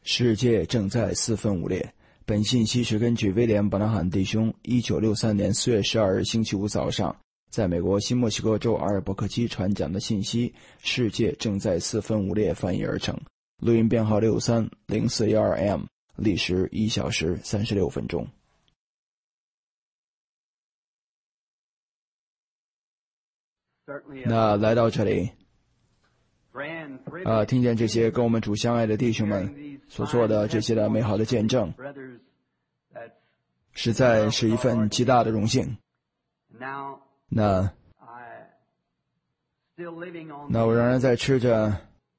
世界正在四分五裂。本信息是根据威廉·伯纳罕弟兄1963年4月12日星期五早上在美国新墨西哥州阿尔伯克基传讲的信息世界正在四分五裂翻译而成。录音编号630412M， 历时1小时36分钟。那来到这里听见这些跟我们主相爱的弟兄们所做的这些的美好的见证，实在是一份极大的荣幸。那我仍然在吃着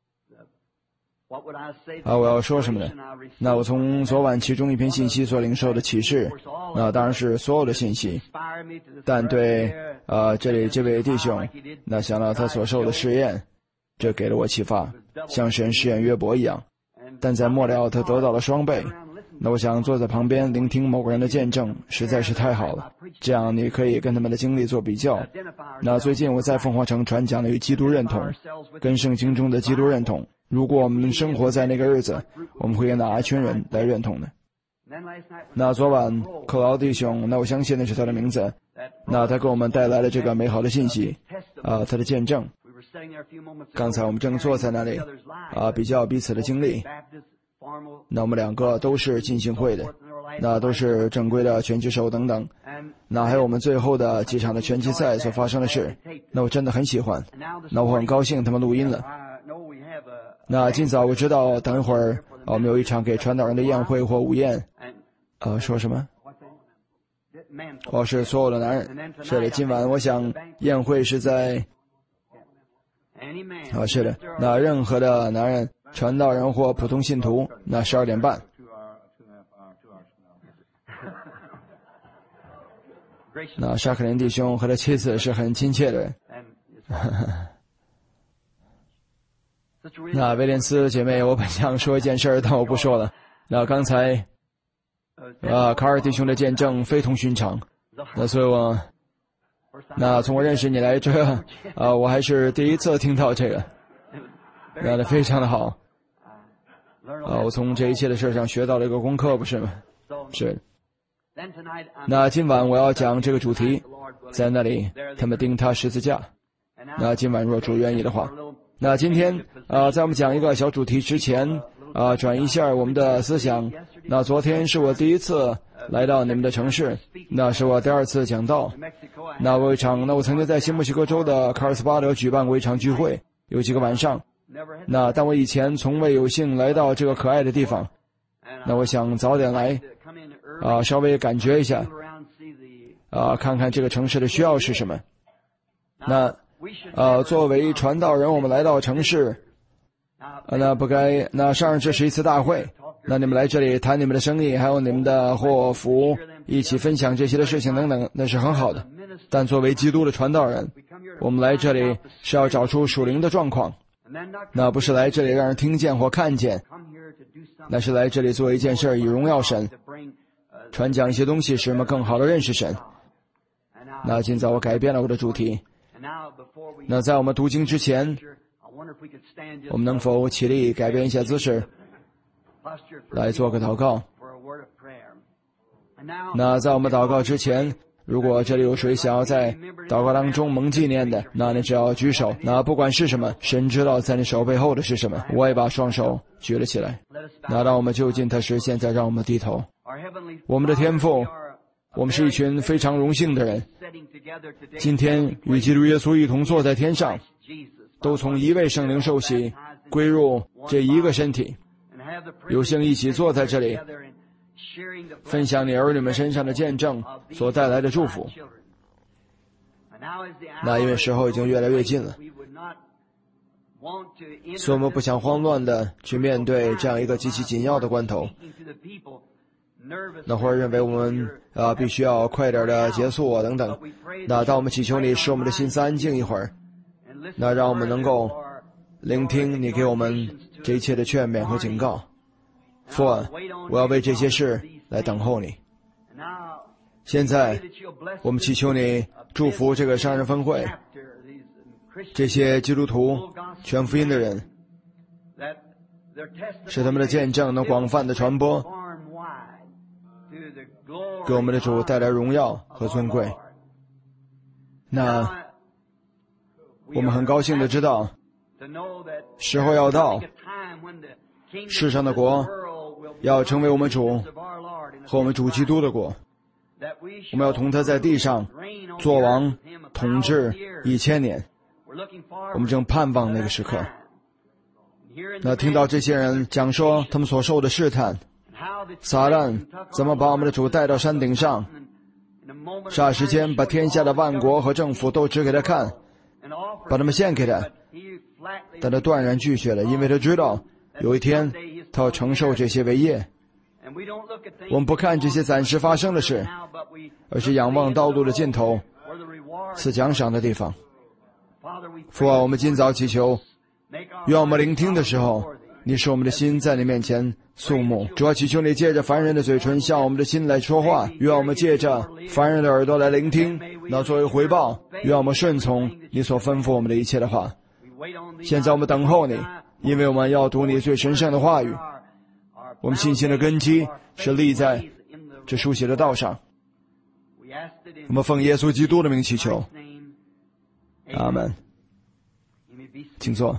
我要说什么呢？那我从昨晚其中一篇信息所领受的启示，那当然是所有的信息，但对这里这位弟兄，那想到他所受的试验，这给了我启发，像神试验约伯一样，但在末了他得到了双倍。那我想坐在旁边聆听某个人的见证实在是太好了，这样你可以跟他们的经历做比较。那最近我在凤凰城传讲了与基督认同，跟圣经中的基督认同，如果我们生活在那个日子，我们会跟哪一群人来认同呢？那昨晚克劳弟兄，那我相信那是他的名字，那他给我们带来了这个美好的信息他的见证。刚才我们正坐在那里比较彼此的经历。那我们两个都是浸信会的，那都是正规的拳击手等等，那还有我们最后的几场的拳击赛所发生的事，那我真的很喜欢，那我很高兴他们录音了。那今早我知道等一会儿我们有一场给传道人的宴会或午宴，说什么？是所有的男人。是的，今晚我想宴会是在是的，那任何的男人，传道人或普通信徒，那12点半。那沙克林弟兄和他妻子是很亲切的人。那威廉斯姐妹，我本想说一件事，但我不说了。那刚才卡尔弟兄的见证非同寻常，那所以那从我认识你来我还是第一次听到这个，那非常的好。我从这一切的事上学到了一个功课，不是吗？是。那今晚我要讲这个主题，在那里他们钉他十字架。那今晚若主愿意的话，那今天在我们讲一个小主题之前转移一下我们的思想。那昨天是我第一次来到你们的城市，那是我第2次讲道。那我曾经在新墨西哥州的卡尔斯巴德举办过一场聚会，有几个晚上。但我以前从未有幸来到这个可爱的地方。那我想早点来稍微感觉一下看看这个城市的需要是什么。那作为传道人，我们来到城市上这是一次大会，那你们来这里谈你们的生意，还有你们的祸福，一起分享这些的事情等等，那是很好的。但作为基督的传道人，我们来这里是要找出属灵的状况，那不是来这里让人听见或看见，那是来这里做一件事以荣耀神，传讲一些东西使我们更好的认识神。那今早我改变了我的主题。那在我们读经之前，我们能否起立改变一下姿势来做个祷告？那在我们祷告之前，如果这里有谁想要在祷告当中蒙纪念的，那你只要举手，那不管是什么，神知道在你手背后的是什么。我也把双手举了起来。那当我们就近他时，现在让我们低头。我们的天父，我们是一群非常荣幸的人，今天与基督耶稣一同坐在天上，都从一位圣灵受洗，归入这一个身体，有幸一起坐在这里，分享你儿女们身上的见证所带来的祝福。那因为时候已经越来越近了，所以我们不想慌乱的去面对这样一个极其紧要的关头，那会儿认为我们必须要快点的结束等等。那当我们祈求你使我们的心思安静一会儿，那让我们能够聆听你给我们这一切的劝勉和警告。父，我要为这些事来等候你。现在我们祈求你祝福这个商人分会，这些基督徒全福音的人， 使他们的见证能广泛的传播，给我们的主带来荣耀和尊贵。那我们很高兴的知道，时候要到，世上的国要成为我们主和我们主基督的国，我们要同他在地上作王统治1000年。我们正盼望那个时刻。那听到这些人讲说他们所受的试探，撒旦怎么把我们的主带到山顶上，霎时间把天下的万国和政府都指给他看，把他们献给他，但他断然拒绝了，因为他知道有一天他要承受这些为业。我们不看这些暂时发生的事，而是仰望道路的尽头，赐奖赏的地方。父啊，我们今早祈求，愿我们聆听的时候，你使我们的心在你面前肃穆。主啊，祈求你借着凡人的嘴唇向我们的心来说话，愿我们借着凡人的耳朵来聆听，那作为回报，愿我们顺从你所吩咐我们的一切的话。现在我们等候你，因为我们要读你最神圣的话语。我们信心的根基是立在这书写的道上。我们奉耶稣基督的名祈求，阿门。请坐。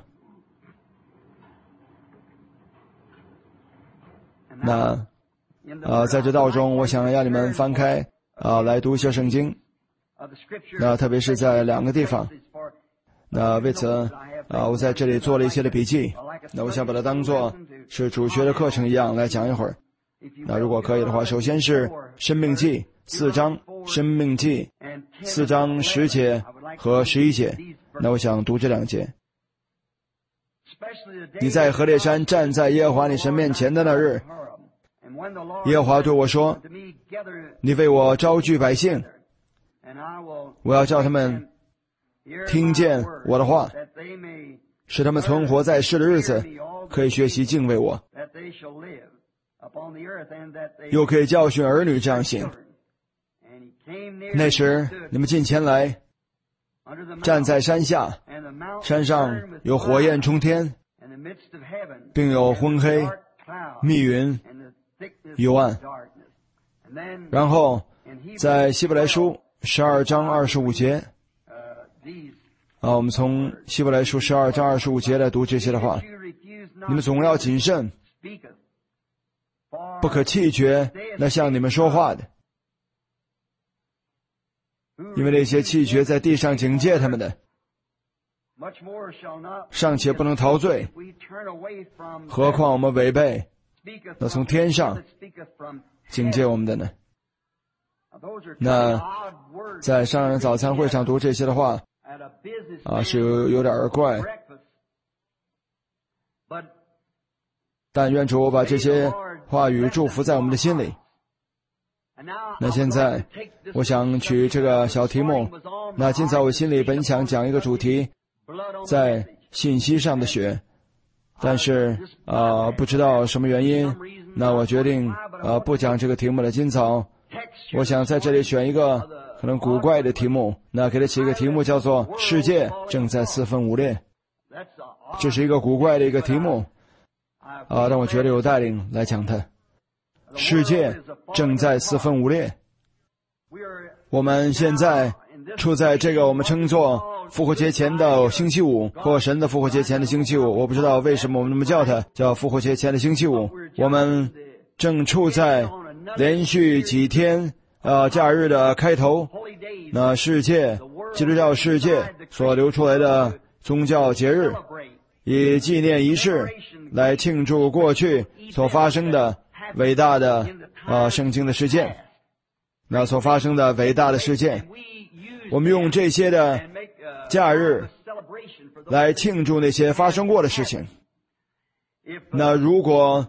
那在这道中，我想让你们翻开来读一下圣经。那特别是在2个地方。那为此我在这里做了一些的笔记。那我想把它当作是主学的课程一样来讲一会儿。那如果可以的话，首先是申命记4章，申命记4章10节和11节。那我想读这2节。你在何烈山站在耶和华你神面前的那日，耶和华对我说，你为我招聚百姓，我要叫他们听见我的话，使他们存活在世的日子，可以学习敬畏我，又可以教训儿女这样行。那时你们近前来，站在山下，山上有火焰冲天，并有昏黑、密云、幽暗。然后在希伯来书12章25节，我们从希伯来书12章25节来读这些的话。你们总要谨慎，不可弃绝那向你们说话的，因为那些弃绝在地上警戒他们的，尚且不能逃罪，何况我们违背那从天上警戒我们的呢？那在上人早餐会上读这些的话是有点怪，但愿主把这些话语祝福在我们的心里。那现在我想取这个小题目。那今早我心里本想讲一个主题，在信息上的血，但是不知道什么原因，那我决定不讲这个题目了。今早我想在这里选一个可能古怪的题目，那给它起一个题目叫做世界正在四分五裂。这是一个古怪的一个题目但我觉得有带领来讲它。世界正在四分五裂。我们现在处在这个我们称作复活节前的星期五，或神的复活节前的星期五。我不知道为什么我们那么叫它，叫复活节前的星期五。我们正处在连续几天假日的开头。那世界基督教世界所流出来的宗教节日，以纪念仪式来庆祝过去所发生的伟大的圣经的事件，那所发生的伟大的事件，我们用这些的假日来庆祝那些发生过的事情。那如果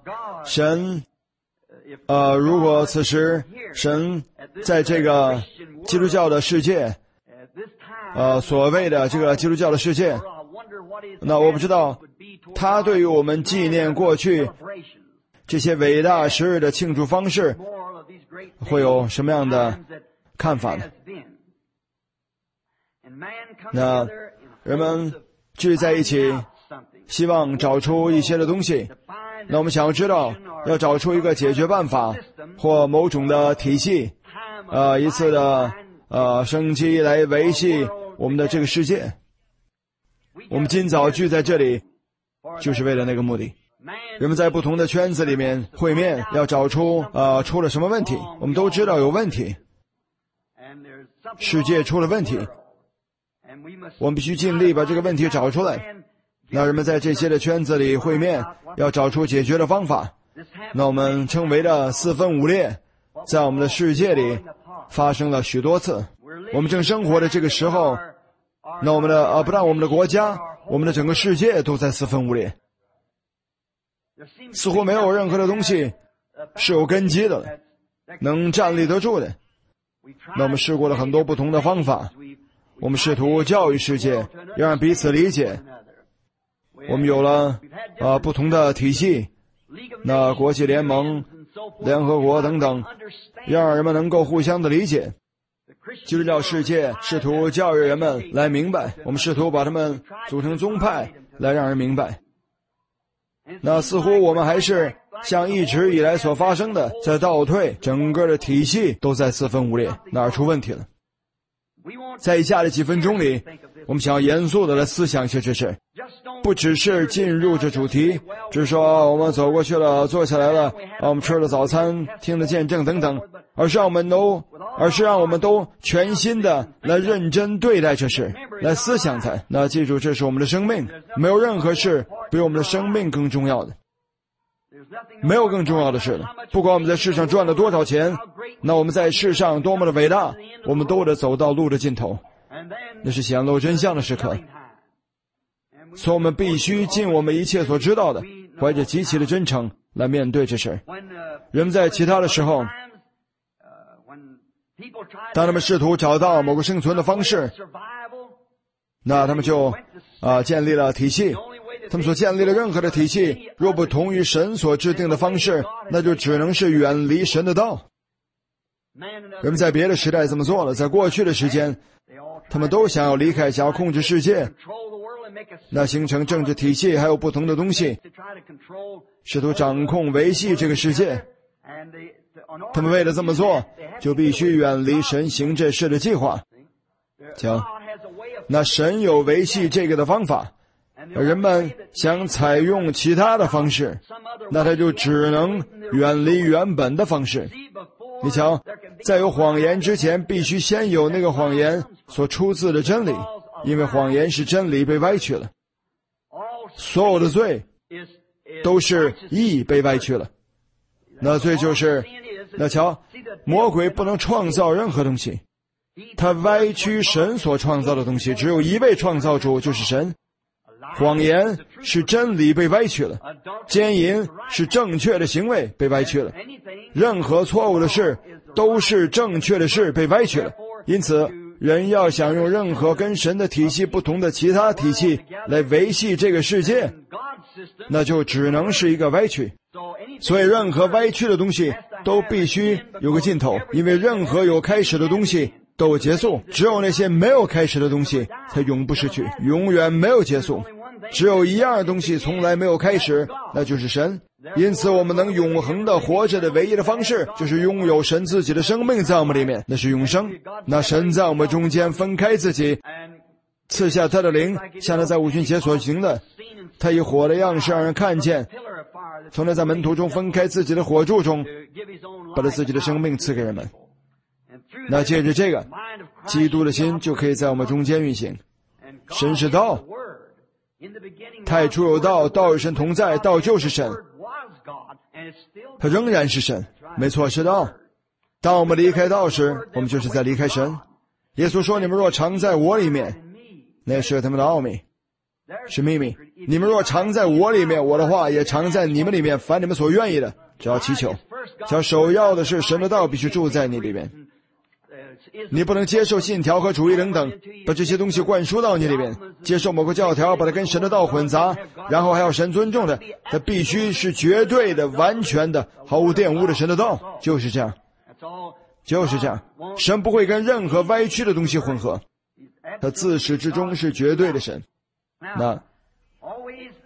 此时神在这个基督教的世界所谓的这个基督教的世界，那我不知道他对于我们纪念过去这些伟大时日的庆祝方式会有什么样的看法呢？那人们聚在一起，希望找出一些的东西那我们想要知道，要找出一个解决办法或某种的体系，一次的生机来维系我们的这个世界。我们今早聚在这里，就是为了那个目的。人们在不同的圈子里面会面，要找出出了什么问题。我们都知道有问题，世界出了问题，我们必须尽力把这个问题找出来。那人们在这些的圈子里会面，要找出解决的方法。那我们称为的四分五裂，在我们的世界里发生了许多次。我们正生活的这个时候，那我们的不但我们的国家，我们的整个世界都在四分五裂，似乎没有任何的东西是有根基的，能站立得住的。那我们试过了很多不同的方法，我们试图教育世界，要让彼此理解。我们有了不同的体系，那国际联盟、联合国等等，要让人们能够互相的理解。基督教世界试图教育人们来明白，我们试图把他们组成宗派来让人明白。那似乎我们还是像一直以来所发生的在倒退，整个的体系都在四分五裂，哪儿出问题了？在以下的几分钟里，我们想要严肃的来思想一些这事，不只是进入这主题，只是说我们走过去了，坐下来了，我们吃了早餐，听了见证等等，而是让我们都全心的来认真对待这事，来思想它。那记住，这是我们的生命，没有任何事比我们的生命更重要的，没有更重要的事了。不管我们在世上赚了多少钱，那我们在世上多么的伟大，我们都得走到路的尽头，那是显露真相的时刻。所以我们必须尽我们一切所知道的，怀着极其的真诚来面对这事。人们在其他的时候，当他们试图找到某个生存的方式，那他们就建立了体系。他们所建立的任何的体系，若不同于神所制定的方式，那就只能是远离神的道。人们在别的时代这么做了，在过去的时间，他们都想要离开，想要控制世界，那形成政治体系，还有不同的东西，试图掌控维系这个世界。他们为了这么做，就必须远离神行这事的计划。瞧，那神有维系这个的方法，人们想采用其他的方式，那他就只能远离原本的方式。你瞧，在有谎言之前，必须先有那个谎言所出自的真理，因为谎言是真理被歪曲了。所有的罪都是义被歪曲了。那罪就是，那瞧，魔鬼不能创造任何东西，他歪曲神所创造的东西，只有一位创造主，就是神。谎言是真理被歪曲了，奸淫是正确的行为被歪曲了，任何错误的事都是正确的事被歪曲了。因此，人要想用任何跟神的体系不同的其他体系来维系这个世界，那就只能是一个歪曲。所以任何歪曲的东西都必须有个尽头，因为任何有开始的东西都有结束，只有那些没有开始的东西才永不失去，永远没有结束。只有一样东西从来没有开始，那就是神。因此我们能永恒的活着的唯一的方式，就是拥有神自己的生命在我们里面，那是永生。那神在我们中间分开自己，赐下他的灵，像他在五旬节所行的，他以火的样式让人看见，从他在门徒中分开自己的火柱中，把他自己的生命赐给人们。那借着这个，基督的心就可以在我们中间运行。神是道，太初有道，道与神同在，道就是神，他仍然是神，没错，是道。当我们离开道时，我们就是在离开神。耶稣说，你们若常在我里面，那是他们的奥秘，是秘密。你们若常在我里面，我的话也常在你们里面，凡你们所愿意的，只要祈求。只要首要的是神的道必须住在你里面。你不能接受信条和主义等等，把这些东西灌输到你里面，接受某个教条，把它跟神的道混杂，然后还要神尊重的，它必须是绝对的、完全的、毫无玷污的神的道，就是这样，就是这样。神不会跟任何歪曲的东西混合，他自始至终是绝对的神。那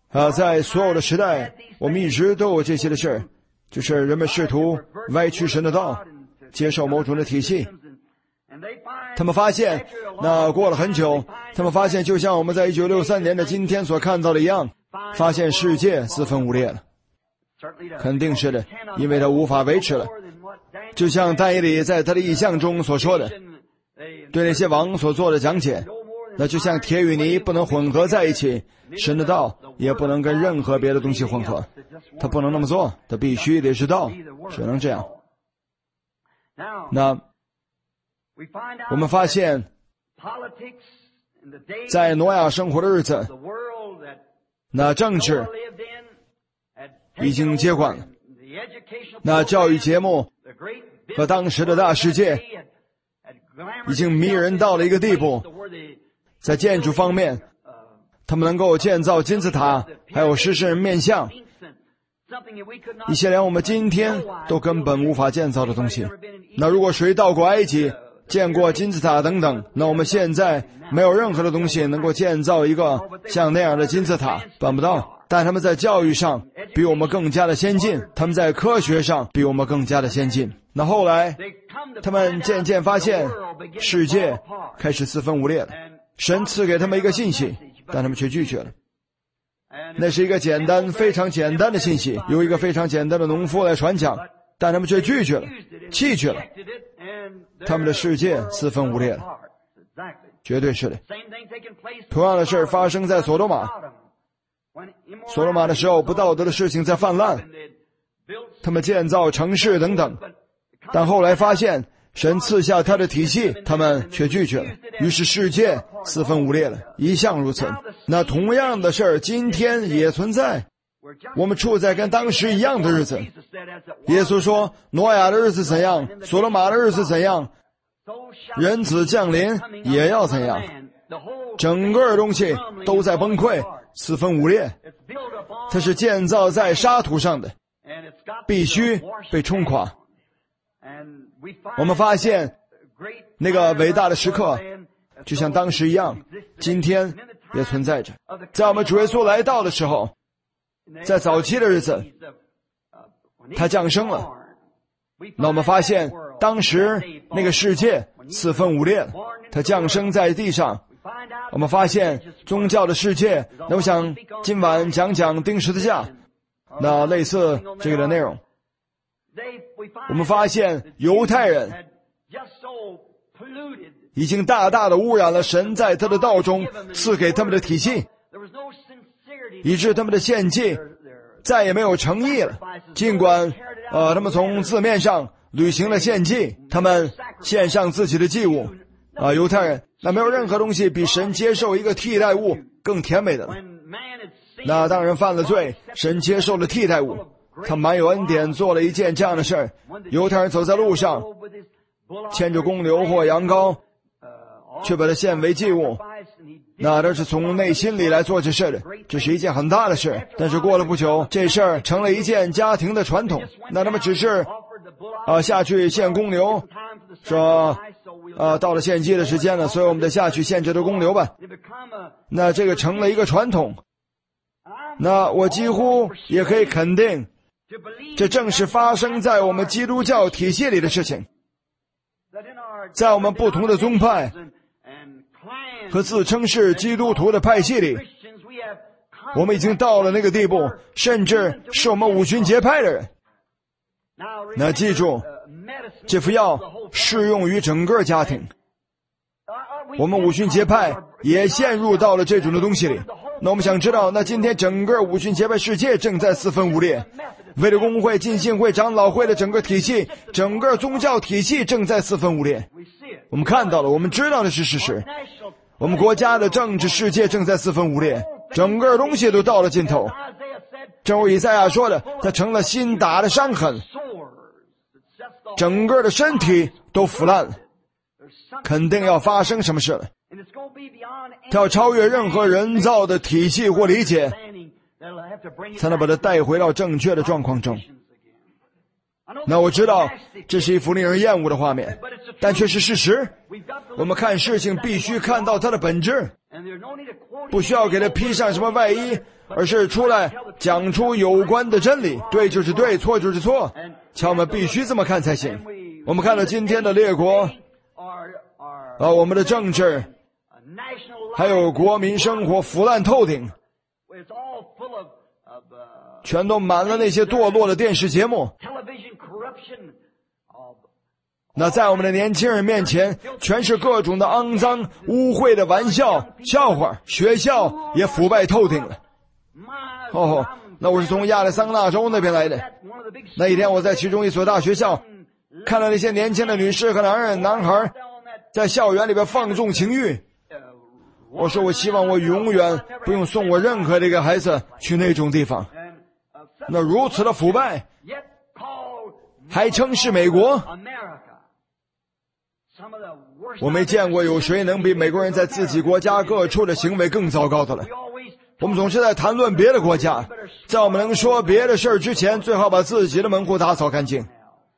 在所有的时代，我们一直都有这些的事儿，就是人们试图歪曲神的道，接受某种的体系。他们发现，那过了很久，他们发现就像我们在1963年的今天所看到的一样，发现世界四分五裂了。肯定是的，因为它无法维持了。就像但以理在他的异象中所说的，对那些王所做的讲解，那就像铁与泥不能混合在一起，神的道也不能跟任何别的东西混合，他不能那么做，他必须得是道，只能这样。那我们发现，在挪亚生活的日子，那政治已经接管了，那教育节目和当时的大世界已经迷人到了一个地步，在建筑方面，他们能够建造金字塔，还有狮身人面像，一些连我们今天都根本无法建造的东西。那如果谁到过埃及，见过金字塔等等，那我们现在没有任何的东西能够建造一个像那样的金字塔，办不到。但他们在教育上比我们更加的先进，他们在科学上比我们更加的先进。那后来他们渐渐发现世界开始四分五裂了，神赐给他们一个信息，但他们却拒绝了。那是一个非常简单的信息，由一个非常简单的农夫来传讲，但他们却拒绝了，弃绝了。他们的世界四分五裂了，绝对是的。同样的事发生在所罗玛。所罗玛的时候，不道德的事情在泛滥，他们建造城市等等，但后来发现神赐下他的体系，他们却拒绝了，于是世界四分五裂了，一向如此。那同样的事儿今天也存在，我们处在跟当时一样的日子。耶稣说，挪亚的日子怎样，所罗玛的日子怎样，人子降临也要怎样。整个东西都在崩溃，四分五裂，它是建造在沙土上的，必须被冲垮。我们发现那个伟大的时刻就像当时一样，今天也存在着。在我们主耶稣来到的时候，在早期的日子他降生了，那我们发现当时那个世界四分五裂了，他降生在地上。我们发现宗教的世界，那我想今晚讲钉十字架，那类似这个的内容。我们发现犹太人已经大大的污染了神在他的道中赐给他们的体系，以致他们的献祭再也没有诚意了。尽管他们从字面上履行了献祭，他们献上自己的祭物，犹太人，那没有任何东西比神接受一个替代物更甜美的了。那当人犯了罪，神接受了替代物，他满有恩典做了一件这样的事儿。犹太人走在路上，牵着公牛或羊羔，却把它献为祭物，那这是从内心里来做这事的，这是一件很大的事。但是过了不久，这事儿成了一件家庭的传统，那他们只是下去献公牛，说到了献祭的时间了，所以我们得下去献这头公牛吧。那这个成了一个传统。那我几乎也可以肯定，这正是发生在我们基督教体系里的事情。在我们不同的宗派和自称是基督徒的派系里，我们已经到了那个地步，甚至是我们五旬节派的人。那记住，这副药适用于整个家庭。我们五旬节派也陷入到了这种的东西里。那我们想知道，那今天整个五旬节派世界正在四分五裂，为了公会、浸信会、长老会的整个体系，整个宗教体系正在四分五裂。我们看到了，我们知道的是事实。我们国家的政治世界正在四分五裂，整个东西都到了尽头。正如以赛亚说的，它成了新打的伤痕，整个的身体都腐烂了，肯定要发生什么事了。它要超越任何人造的体系或理解，才能把它带回到正确的状况中。那我知道这是一幅令人厌恶的画面，但却是事实。我们看事情必须看到它的本质，不需要给它披上什么外衣， 而是出来讲出有关的真理，对就是对，错就是错，瞧我们必须这么看才行。我们看到今天的列国我们的政治还有国民生活腐烂透顶，全都满了那些堕落的电视节目。那在我们的年轻人面前，全是各种的肮脏污秽的玩笑笑话，学校也腐败透顶了。那我是从亚利桑那州那边来的。那一天我在其中一所大学校看到那些年轻的女士和男孩在校园里边放纵情欲。我说我希望我永远不用送我任何的一个孩子去那种地方。那如此的腐败还称是美国，我没见过有谁能比美国人在自己国家各处的行为更糟糕的了。我们总是在谈论别的国家，在我们能说别的事儿之前，最好把自己的门户打扫干净。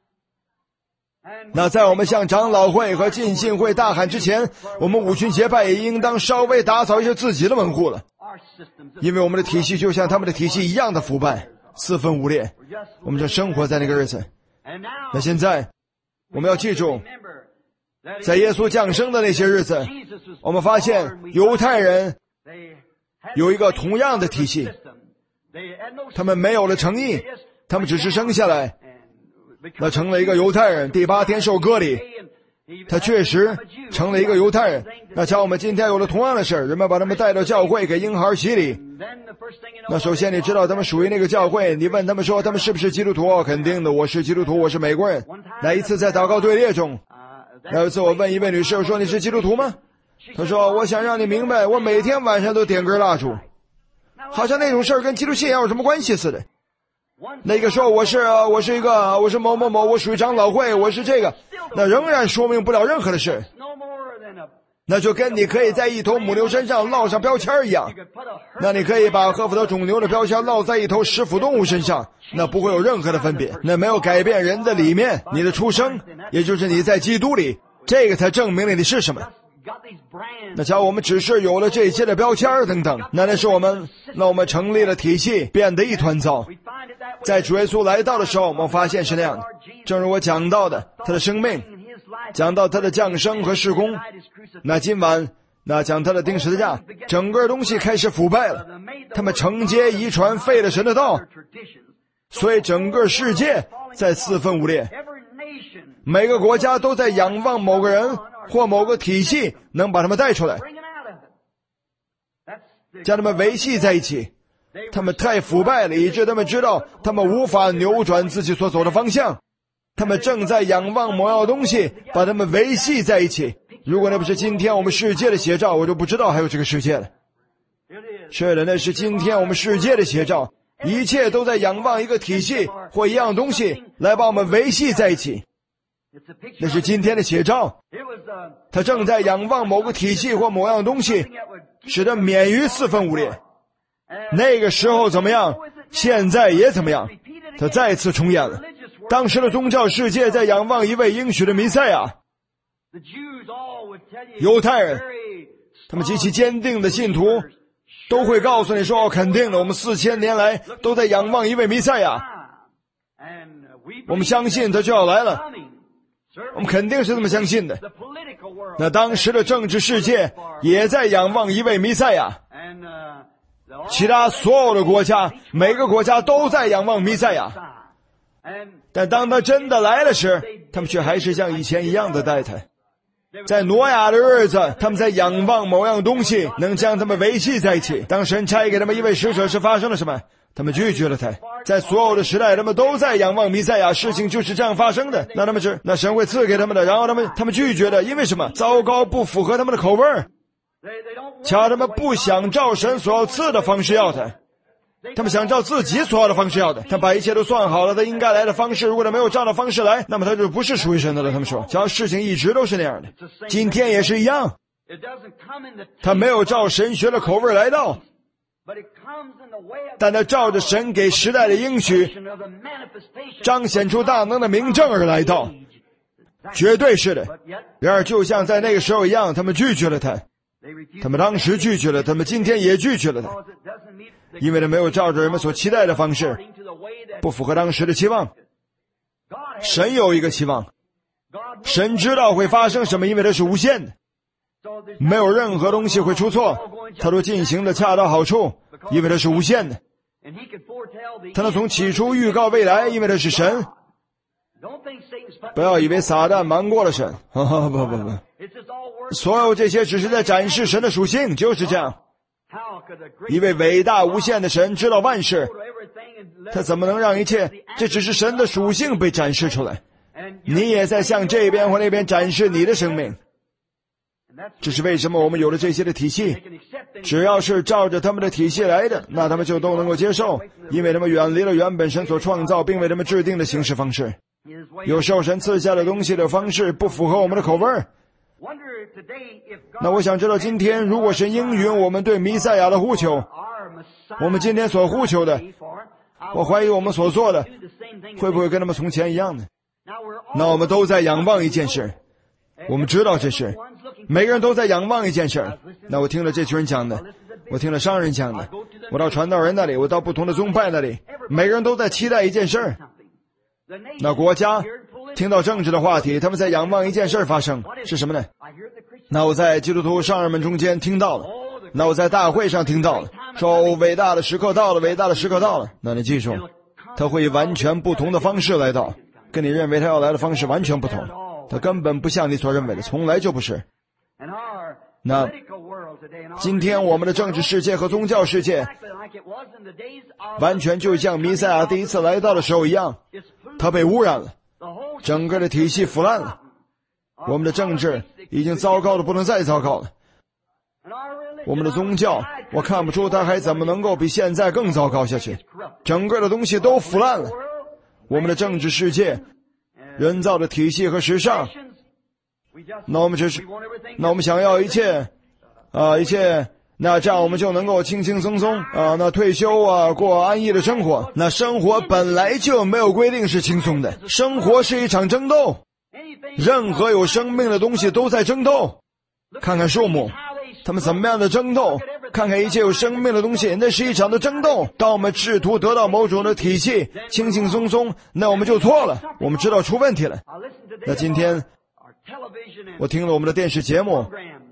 那在我们向长老会和浸信会大喊之前，我们五旬节派也应当稍微打扫一下自己的门户了，因为我们的体系就像他们的体系一样的腐败，四分五裂，我们正生活在那个日子。那现在我们要记住，在耶稣降生的那些日子，我们发现犹太人有一个同样的体系，他们没有了诚意，他们只是生下来那成了一个犹太人，第8天受割礼，他确实成了一个犹太人。那瞧我们今天有了同样的事，人们把他们带到教会给婴孩洗礼。那首先你知道他们属于那个教会，你问他们说他们是不是基督徒？肯定的，我是基督徒，我是美国人。那一次在祷告队列中，有一次我问一位女士，我说你是基督徒吗？她说我想让你明白，我每天晚上都点根蜡烛，好像那种事儿跟基督信仰有什么关系似的。那个说我是某某某，我属于长老会，我是这个，那仍然说明不了任何的事。那就跟你可以在一头母牛身上烙上标签一样，那你可以把赫弗德种牛的标签烙在一头食腐动物身上，那不会有任何的分别，那没有改变人的里面，你的出生，也就是你在基督里，这个才证明了你是什么。那瞧我们只是有了这些的标签等等，那是我们成立了体系，变得一团糟。在主耶稣来到的时候，我们发现是那样的，正如我讲到的，他的生命，讲到他的降生和事工。那今晚讲他的钉十字架，整个东西开始腐败了，他们承接遗传废了神的道，所以整个世界在四分五裂，每个国家都在仰望某个人或某个体系能把他们带出来，将他们维系在一起。他们太腐败了，以致他们知道他们无法扭转自己所走的方向，他们正在仰望某样东西把他们维系在一起。如果那不是今天我们世界的写照，我就不知道还有这个世界了。是的，那是今天我们世界的写照，一切都在仰望一个体系或一样东西来把我们维系在一起，那是今天的写照。他正在仰望某个体系或某样东西，使他免于四分五裂。那个时候怎么样，现在也怎么样，他再次重演了。当时的宗教世界在仰望一位应许的弥赛亚，犹太人他们极其坚定的信徒都会告诉你说，肯定的，我们4000年来都在仰望一位弥赛亚，我们相信他就要来了，我们肯定是这么相信的。那当时的政治世界也在仰望一位弥赛亚，其他所有的国家，每个国家都在仰望弥赛亚，但当他真的来了时，他们却还是像以前一样的待他。在挪亚的日子，他们在仰望某样东西能将他们维系在一起。当神差给他们一位使者时，发生了什么？他们拒绝了他。在所有的时代，他们都在仰望弥赛亚，事情就是这样发生的。那神会赐给他们的，然后他们拒绝的，因为什么？糟糕，不符合他们的口味儿。瞧，他们不想照神所要赐的方式要他，他们想照自己所要的方式要的。他把一切都算好了，他应该来的方式，如果他没有照的方式来，那么他就不是属于神的了。他们说，瞧，事情一直都是那样的，今天也是一样，他没有照神学的口味来到，但他照着神给时代的应许，彰显出大能的明证而来到，绝对是的。然而就像在那个时候一样，他们拒绝了他，他们当时拒绝了，他们今天也拒绝了他， 因为他没有照着人们所期待的方式，不符合当时的期望。神有一个期望，神知道会发生什么，因为它是无限的，没有任何东西会出错，它都进行的恰到好处，因为它是无限的。他能从起初预告未来，因为他是神。不要以为撒旦瞒过了神，不，所有这些只是在展示神的属性，就是这样。一位伟大无限的神知道万事，他怎么能让一切这只是神的属性被展示出来？你也在向这边或那边展示你的生命。这是为什么我们有了这些的体系，只要是照着他们的体系来的，那他们就都能够接受，因为他们远离了原本神所创造并为他们制定的行事方式。有时候神赐下的东西的方式不符合我们的口味儿。那我想知道今天如果神应允我们对弥赛亚的呼求，我们今天所呼求的，我怀疑我们所做的会不会跟他们从前一样呢？那我们都在仰望一件事，我们知道这事，每个人都在仰望一件事。那我听了这群人讲的，我听了商人讲的，我到传道人那里，我到不同的宗派那里，每个人都在期待一件事。那国家听到政治的话题，他们在仰望一件事发生，是什么呢？那我在基督徒商人们中间听到了，那我在大会上听到了，说伟大的时刻到了，伟大的时刻到了。那你记住，他会以完全不同的方式来到，跟你认为他要来的方式完全不同，他根本不像你所认为的，从来就不是。那今天我们的政治世界和宗教世界完全就像弥赛亚第一次来到的时候一样，它被污染了，整个的体系腐烂了，我们的政治已经糟糕的不能再糟糕了，我们的宗教我看不出它还怎么能够比现在更糟糕下去，整个的东西都腐烂了，我们的政治世界、人造的体系和时尚，那我们想要一切，那这样我们就能够轻轻松松那退休过安逸的生活。那生活本来就没有规定是轻松的，生活是一场争斗，任何有生命的东西都在争斗。看看树木，他们怎么样的争斗，看看一切有生命的东西，那是一场的争斗。当我们试图得到某种的体系，轻轻松松，那我们就错了，我们知道出问题了。那今天我听了我们的电视节目、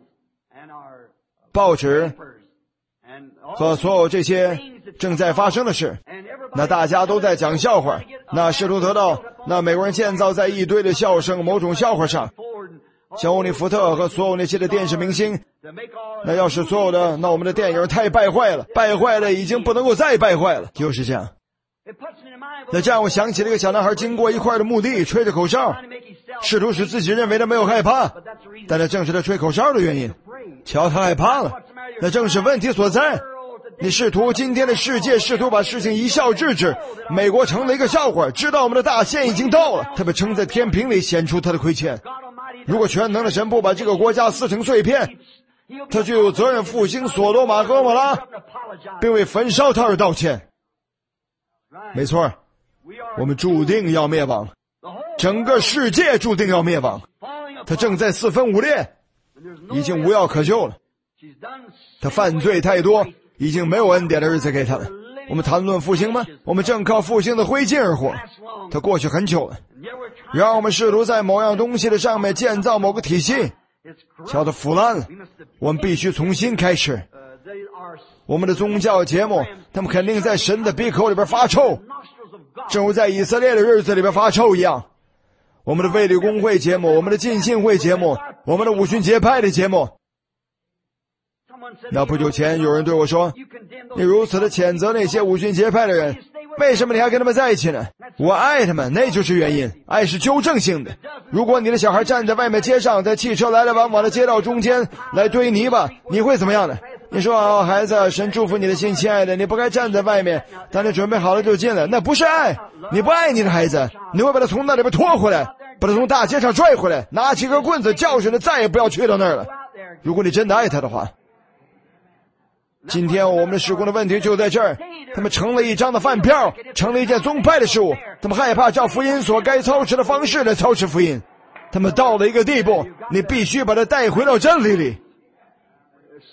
报纸和所有这些正在发生的事，那大家都在讲笑话，那试图得到那美国人建造在一堆的笑声某种笑话上，像欧尼福特和所有那些的电视明星，那要是所有的，那我们的电影太败坏了，败坏了已经不能够再败坏了，就是这样。那这样我想起了一个小男孩经过一块的墓地，吹着口哨，试图使自己认为他没有害怕，但那正是他吹口哨的原因。瞧，他害怕了，那正是问题所在。你试图今天的世界试图把事情一笑置之，美国成了一个笑话，知道我们的大限已经到了，他被撑在天平里显出他的亏欠。如果全能的神不把这个国家撕成碎片，他就有责任复兴索多玛和蛾摩拉，并为焚烧他而道歉。没错，我们注定要灭亡，整个世界注定要灭亡，他正在四分五裂，已经无药可救了，他犯罪太多，已经没有恩典的日子给他了。我们谈论复兴吗？我们正靠复兴的灰烬而活，它过去很久了。让我们试图在某样东西的上面建造某个体系，瞧它腐烂了，我们必须重新开始。我们的宗教节目，他们肯定在神的鼻口里边发臭，正如在以色列的日子里边发臭一样。我们的卫理公会节目，我们的浸信会节目，我们的五旬节派的节目。那不久前有人对我说，你如此的谴责那些五旬节派的人，为什么你还跟他们在一起呢？我爱他们，那就是原因。爱是纠正性的。如果你的小孩站在外面街上，在汽车来来往往的街道中间来堆泥巴，你会怎么样呢？你说孩子，神祝福你的心，亲爱的，你不该站在外面，当你准备好了就进来，那不是爱。你不爱你的孩子，你会把他从那里边拖回来，把他从大街上拽回来，拿起根棍子教训他再也不要去到那儿了。如果你真的爱他的话。今天我们的事工的问题就在这儿，他们成了一张的饭票，成了一件宗派的事物，他们害怕照福音所该操持的方式来操持福音，他们到了一个地步，你必须把它带回到真理里。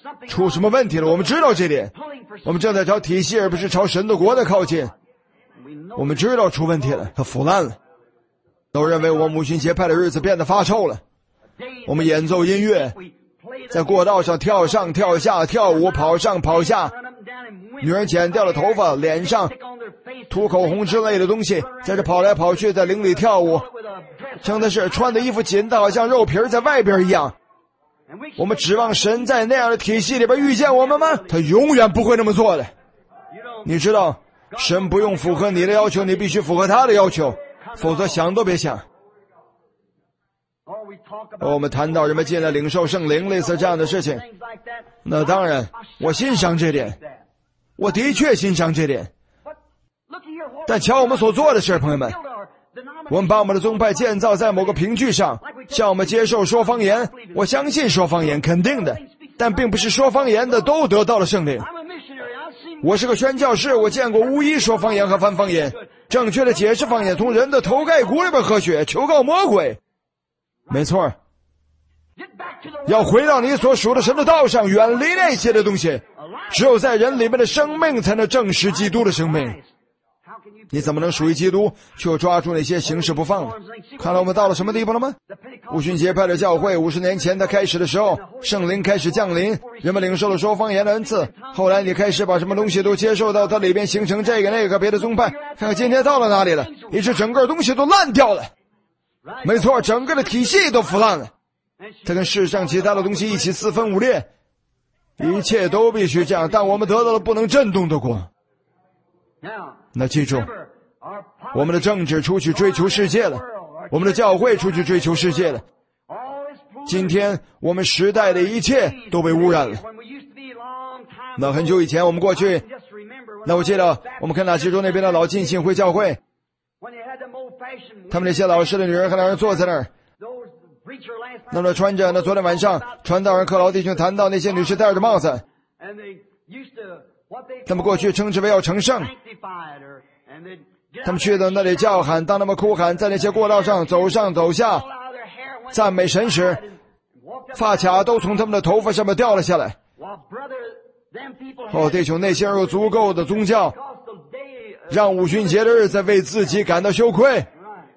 出什么问题了？我们知道这点，我们正在朝体系而不是朝神的国的靠近。我们知道出问题了，它腐烂了，都认为我们五旬节派的日子变得发臭了。我们演奏音乐，在过道上跳上跳下，跳舞，跑上跑下，女人剪掉了头发，脸上涂口红之类的东西，在这跑来跑去，在林里跳舞，真的是穿的衣服紧的好像肉皮在外边一样。我们指望神在那样的体系里边遇见我们吗？他永远不会那么做的。你知道，神不用符合你的要求，你必须符合他的要求，否则想都别想。我们谈到人们进来领受圣灵类似这样的事情，那当然我欣赏这点，我的确欣赏这点。但瞧我们所做的事，朋友们，我们把我们的宗派建造在某个凭据上，像我们接受说方言，我相信说方言肯定的，但并不是说方言的都得到了圣灵。我是个宣教士，我见过巫医说方言和翻方言，正确的解释方言，从人的头盖骨里边喝血，求告魔鬼。没错，要回到你所属的神的道上，远离那些的东西。只有在人里面的生命才能证实基督的生命。你怎么能属于基督却抓住那些形式不放呢？看到我们到了什么地步了吗？五旬节派的教会50年前它开始的时候，圣灵开始降临，人们领受了说方言的恩赐。后来你开始把什么东西都接受到它里边，形成这个那个别的宗派，看看今天到了哪里了，以致整个东西都烂掉了。没错，整个的体系都腐烂了，它跟世上其他的东西一起四分五裂，一切都必须这样，但我们得到了不能震动的国。那记住，我们的政治出去追求世界了，我们的教会出去追求世界了。今天我们时代的一切都被污染了。那很久以前我们过去，那我记得我们肯塔基州那边的老浸信会教会，他们那些老师的女人和男人坐在那儿，那么穿着，那昨天晚上传道人克劳弟兄谈到那些女士戴着帽子，他们过去称之为要成圣，他们去到那里叫喊，当他们哭喊，在那些过道上走上走下赞美神时，发卡都从他们的头发上面掉了下来。弟兄，那些人有足够的宗教让五旬节的日子为自己感到羞愧。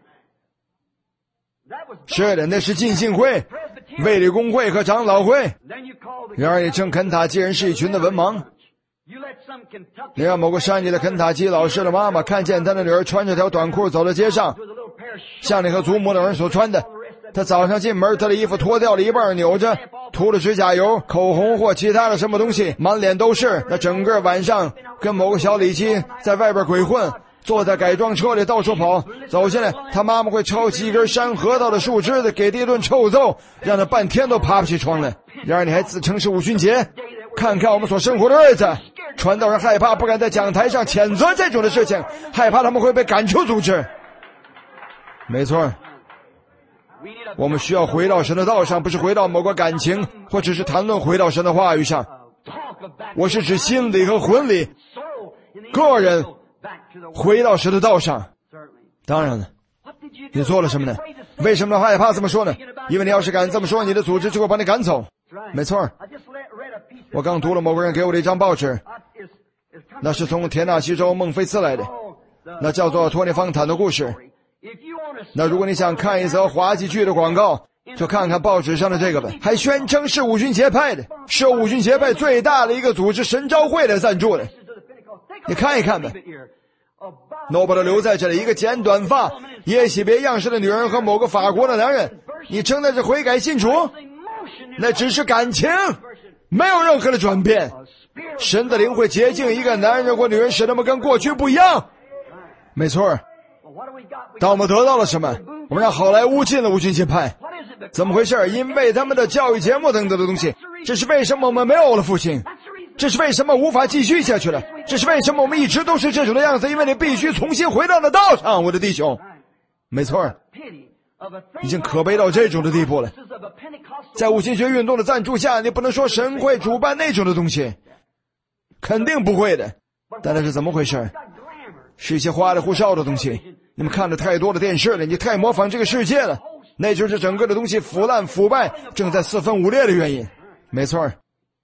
是的，那是浸信会、卫理公会和长老会。然而你称肯塔基人是一群的文盲，你让某个山里的肯塔基老师的妈妈看见他的女儿穿着条短裤走在街上，像你和祖母的人所穿的，他早上进门，他的衣服脱掉了一半，扭着，涂了指甲油、口红或其他的什么东西，满脸都是。那整个晚上跟某个小里基在外边鬼混，坐在改装车里到处跑，走进来他妈妈会抄起一根山核桃的树枝子给他一顿臭揍，让他半天都爬不起床来。然而你还自称是五旬节，看看我们所生活的日子。传道人害怕，不敢在讲台上谴责这种的事情，害怕他们会被赶出组织。没错，我们需要回到神的道上，不是回到某个感情，或者是谈论回到神的话语上。我是指心理和魂理，个人回到神的道上。当然了，你做了什么呢？为什么害怕这么说呢？因为你要是敢这么说，你的组织就会把你赶走。没错，我刚读了某个人给我的一张报纸，那是从田纳西州孟菲斯来的，那叫做托尼方坦的故事。那如果你想看一则滑稽剧的广告，就看看报纸上的这个吧，还宣称是五旬节派的，是五旬节派最大的一个组织神召会的赞助的，你看一看吧。那我把它留在这里，一个剪短发耶洗别样式的女人和某个法国的男人，你称那是悔改信主？那只是感情，没有任何的转变。神的灵会洁净一个男人或女人，使他们跟过去不一样。没错，但我们得到了什么？我们让好莱坞进了五旬节派，怎么回事？因为他们的教育节目等等的东西。这是为什么我们没有了复兴，这是为什么无法继续下去了，这是为什么我们一直都是这种的样子，因为你必须重新回到那道上，我的弟兄。没错，已经可悲到这种的地步了。在五旬节运动的赞助下，你不能说神会主办那种的东西，肯定不会的。但那是怎么回事？是一些花里胡哨的东西。你们看了太多的电视了，你太模仿这个世界了，那就是整个的东西腐烂腐败，正在四分五裂的原因。没错，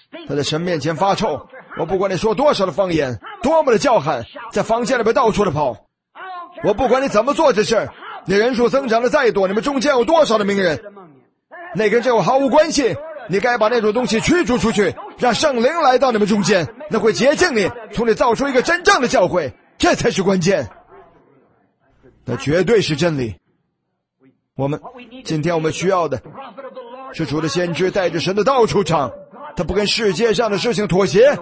他在神面前发臭。我不管你说多少的方言，多么的叫喊，在房间里边到处的跑。我不管你怎么做这事，你人数增长的再多，你们中间有多少的名人，那跟这有毫无关系。你该把那种东西驱逐出去，让圣灵来到你们中间，那会洁净你，从你造出一个真正的教会，这才是关键。那绝对是真理。今天我们需要的是主的先知带着神的道出场，他不跟世界上的事情妥协。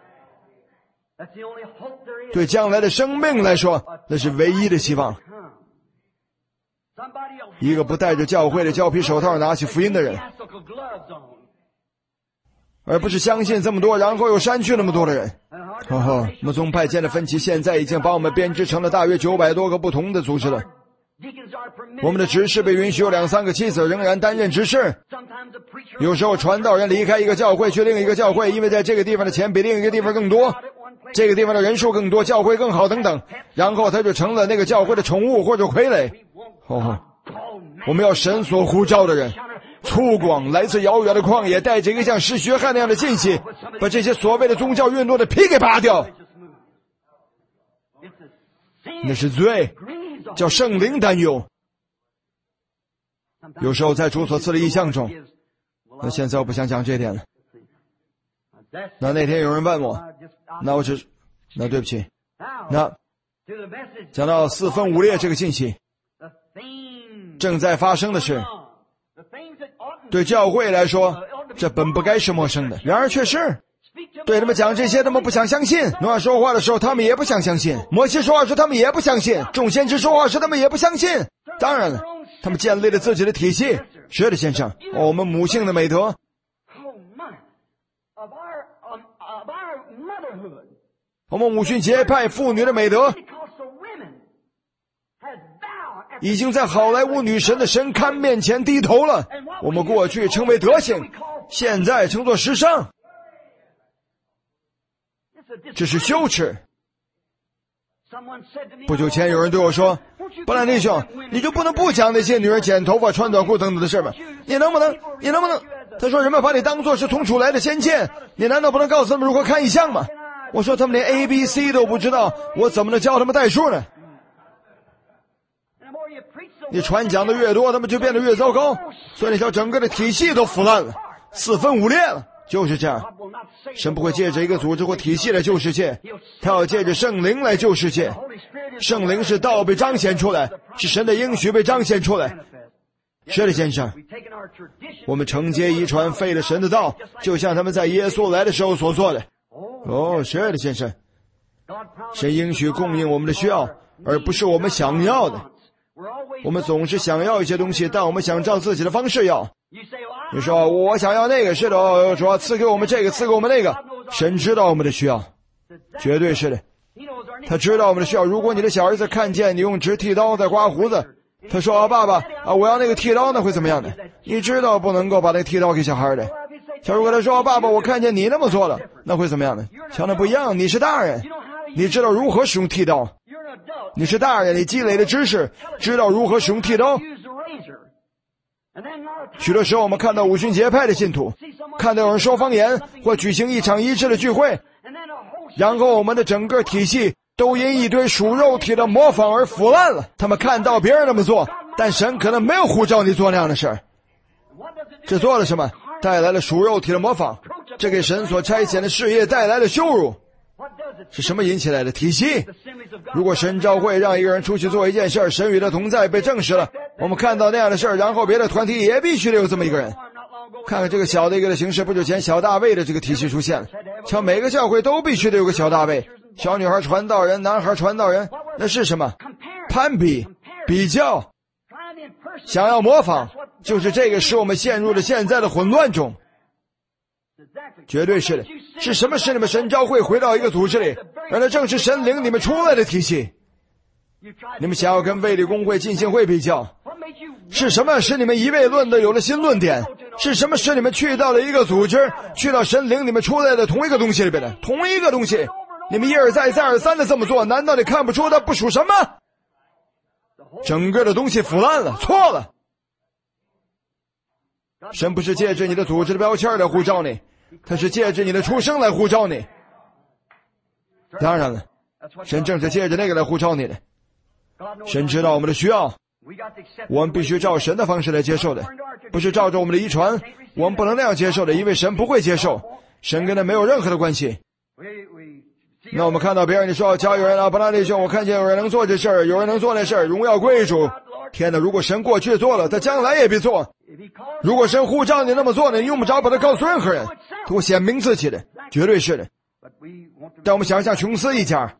对将来的生命来说，那是唯一的希望。一个不戴着教会的胶皮手套拿起福音的人，而不是相信这么多然后又删去那么多的人。我们宗派间的分歧现在已经把我们编织成了大约900多个不同的组织了。我们的执事被允许有2、3个妻子仍然担任执事。有时候传道人离开一个教会去另一个教会，因为在这个地方的钱比另一个地方更多，这个地方的人数更多，教会更好等等，然后他就成了那个教会的宠物或者傀儡。我们要神所呼召的人，粗犷来自遥远的旷野，带着一个像使约翰那样的信息，把这些所谓的宗教运动的皮给拔掉。那是罪，叫圣灵担忧。有时候在主所赐的意象中，那现在我不想讲这一点了。那天有人问我，那对不起，那讲到4分5裂这个信息，正在发生的事，对教会来说，这本不该是陌生的，然而却是。对他们讲这些，他们不想相信。挪亚说话的时候，他们也不想相信。摩西说话时，他们也不相信。众先知说话时，他们也不相信。当然了，他们建立了自己的体系。是的，先生，我们母性的美德，我们五旬节派妇女的美德，已经在好莱坞女神的神龛面前低头了。我们过去称为德行，现在称作时尚。这是羞耻。不久前有人对我说，布兰弟兄，你就不能不讲那些女人剪头发穿短裤等等的事吗？你能不能他说人们把你当作是从主来的先见，你难道不能告诉他们如何看异象吗？我说他们连 ABC 都不知道，我怎么能教他们代数呢？你传讲的越多，他们就变得越糟糕，所以那条整个的体系都腐烂了，4分5裂了。就是这样，神不会借着一个组织或体系来救世界，他要借着圣灵来救世界。圣灵是道被彰显出来，是神的应许被彰显出来。是的，先生，我们承接遗传废了神的道，就像他们在耶稣来的时候所做的。是的，先生，神应许供应我们的需要，而不是我们想要的。我们总是想要一些东西，但我们想照自己的方式要。你说我想要那个，是的，主要赐给我们这个，赐给我们那个。神知道我们的需要，绝对是的，他知道我们的需要。如果你的小儿子看见你用直剃刀在刮胡子，他说爸爸我要那个剃刀，那会怎么样的？你知道不能够把那个剃刀给小孩的。小如果他说爸爸我看见你那么做了，那会怎么样的？瞧，那不一样，你是大人，你知道如何使用剃刀，你是大人，你积累的知识，知道如何使用剃刀。许多时候我们看到五旬节派的信徒，看到有人说方言或举行一场医治的聚会，然后我们的整个体系都因一堆属肉体的模仿而腐烂了。他们看到别人那么做，但神可能没有呼召你做那样的事儿。这做了什么？带来了属肉体的模仿，这给神所差遣的事业带来了羞辱。是什么引起来的？体系。如果神召会让一个人出去做一件事，神与他同在被证实了，我们看到那样的事儿，然后别的团体也必须得有这么一个人。看看这个小的一个的形式，不久前小大卫的这个体系出现了，瞧每个教会都必须得有个小大卫，小女孩传道人，男孩传道人。那是什么？攀比、比较，想要模仿，就是这个使我们陷入了现在的混乱中。绝对是的。是什么使你们神召会回到一个组织里，让它正是神领你们出来的体系？你们想要跟卫理公会浸信会比较，是什么使你们一味论的有了新论点？是什么使你们去到了一个组织，去到神领你们出来的同一个东西里边的同一个东西？你们一而再再而三的这么做，难道你看不出它不属什么？整个的东西腐烂了，错了。神不是借着你的组织的标签来呼召你， 他是借着你的出生来呼召你。当然了，神正是借着那个来呼召你的。神知道我们的需要，我们必须照神的方式来接受的，不是照着我们的遗传，我们不能那样接受的，因为神不会接受，神跟他没有任何的关系。那我们看到别人说，教有人伯纳利兄，我看见有人能做这事儿，有人能做那事儿，荣耀归主。天哪，如果神过去做了，他将来也必做。如果神呼召你那么做呢，你用不着把它告诉任何人，他会显明自己的，绝对是的。但我们想象琼斯一家，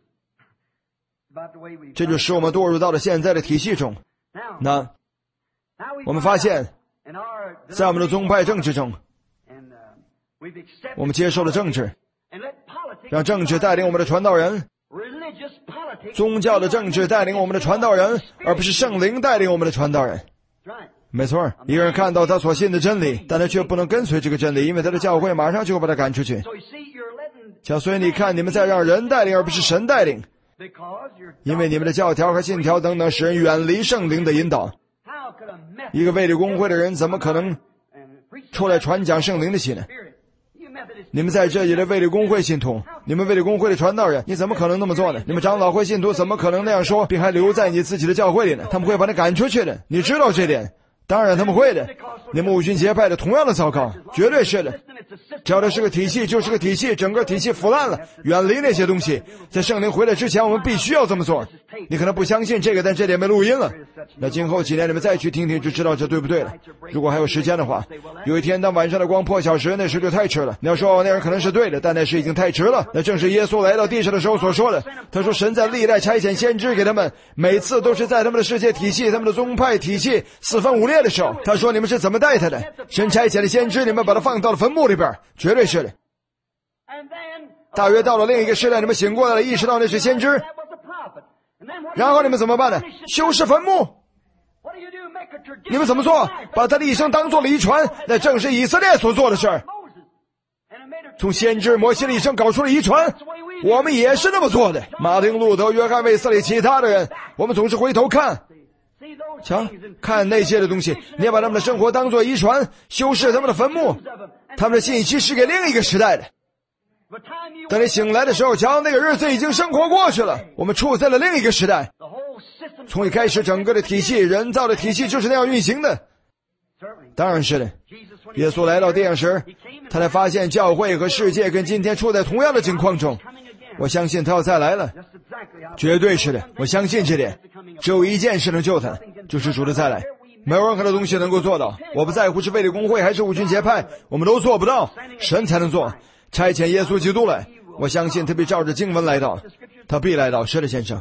这就使我们堕入到了现在的体系中。那我们发现，在我们的宗派政治中，我们接受了政治，让政治带领我们的传道人，宗教的政治带领我们的传道人，而不是圣灵带领我们的传道人。没错，一个人看到他所信的真理，但他却不能跟随这个真理，因为他的教会马上就会把他赶出去。所以你看，你们在让人带领而不是神带领，因为你们的教条和信条等等使人远离圣灵的引导。一个卫理公会的人怎么可能出来传讲圣灵的喜呢？你们在这里的卫理公会信徒，你们卫理公会的传道人，你怎么可能那么做呢？你们长老会信徒怎么可能那样说，并还留在你自己的教会里呢？他们会把你赶出去的，你知道这点。当然他们会的，你们五旬节派的同样的糟糕，绝对是的。只要这是个体系就是个体系，整个体系腐烂了，远离那些东西。在圣灵回来之前，我们必须要这么做。你可能不相信这个，但这点被录音了，那今后几年你们再去听听就知道这对不对了。如果还有时间的话，有一天当晚上的光破晓时，那时就太迟了。你要说那人可能是对的，但那时已经太迟了。那正是耶稣来到地上的时候所说的，他说神在历代差遣先知给他们，每次都是在他们的世界体系，他们的宗派体系四分五裂的时候，他说你们是怎么带他的？神差遣的先知，你们把他放到了坟墓里边，绝对是的。大约到了另一个时代，你们醒过来了，意识到那是先知，然后你们怎么办呢？修饰坟墓。你们怎么做？把他的一生当作了遗传，那正是以色列所做的事儿。从先知摩西的一生搞出了遗传，我们也是那么做的。马丁路德、约翰卫斯理其他的人，我们总是回头看，瞧，看那些的东西，你要把他们的生活当作遗传，修饰他们的坟墓，他们的信息是给另一个时代的。等你醒来的时候，瞧，那个日子已经生活过去了，我们处在了另一个时代。从一开始，整个的体系，人造的体系就是那样运行的。当然是的。耶稣来到地上时，他才发现教会和世界跟今天处在同样的境况中。我相信他要再来了，绝对是的，我相信这点。只有一件事能救他，就是主的再来。没有任何的东西能够做到。我不在乎是卫理公会还是五旬节派，我们都做不到，神才能做。差遣耶稣基督来，我相信他必照着经文来到，他必来到。是的，先生。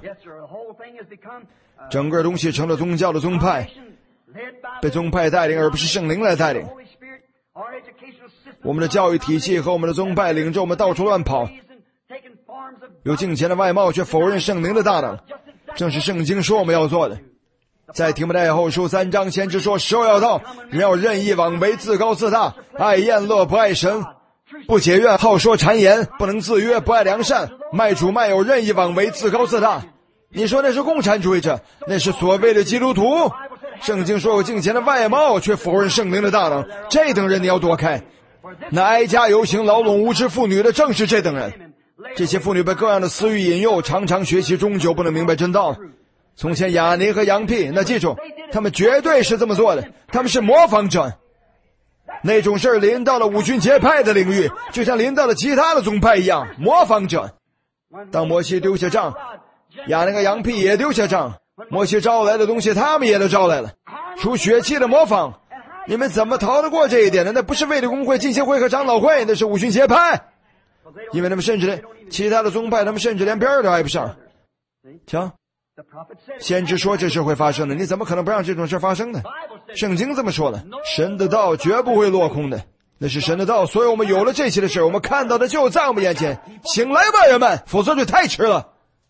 整个东西成了宗教的宗派，被宗派带领而不是圣灵来带领。我们的教育体系和我们的宗派领着我们到处乱跑，有敬虔的外貌却否认圣灵的大能，正是圣经说我们要做的。在提摩太后书3章，先知说时候要到，人要任意妄为，自高自大，爱宴乐，不爱神，不解怨，好说谗言，不能自约，不爱良善，卖主卖友，任意妄为，自高自大。你说那是共产主义者，那是所谓的基督徒。圣经说有敬虔的外貌，却否认圣灵的大能，这等人你要躲开。那挨家游行牢笼无知妇女的正是这等人。这些妇女被各样的私欲引诱，常常学习，终究不能明白真道。从前雅尼和杨屁，那记住，他们绝对是这么做的，他们是模仿者。那种事临到了五旬节派的领域，就像临到了其他的宗派一样，模仿者。当摩西丢下杖，雅尼和杨屁也丢下杖，摩西招来的东西他们也都招来了，属血气的模仿。你们怎么逃得过这一点呢？那不是卫理公会、浸信会和长老会，那是五旬节派。因为他们甚至连其他的宗派，他们甚至连边儿都挨不上。瞧，先知说这事会发生的，你怎么可能不让这种事发生呢？圣经这么说了，神的道绝不会落空的，那是神的道。所以我们有了这些的事，我们看到的就在我们眼前。醒来吧，人们，否则就太迟了。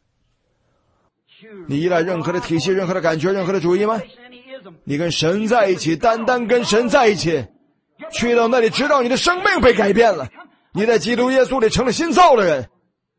你依赖任何的体系、任何的感觉、任何的主义吗？你跟神在一起，单单跟神在一起，去到那里直到你的生命被改变了，你在基督耶稣里成了新造的人。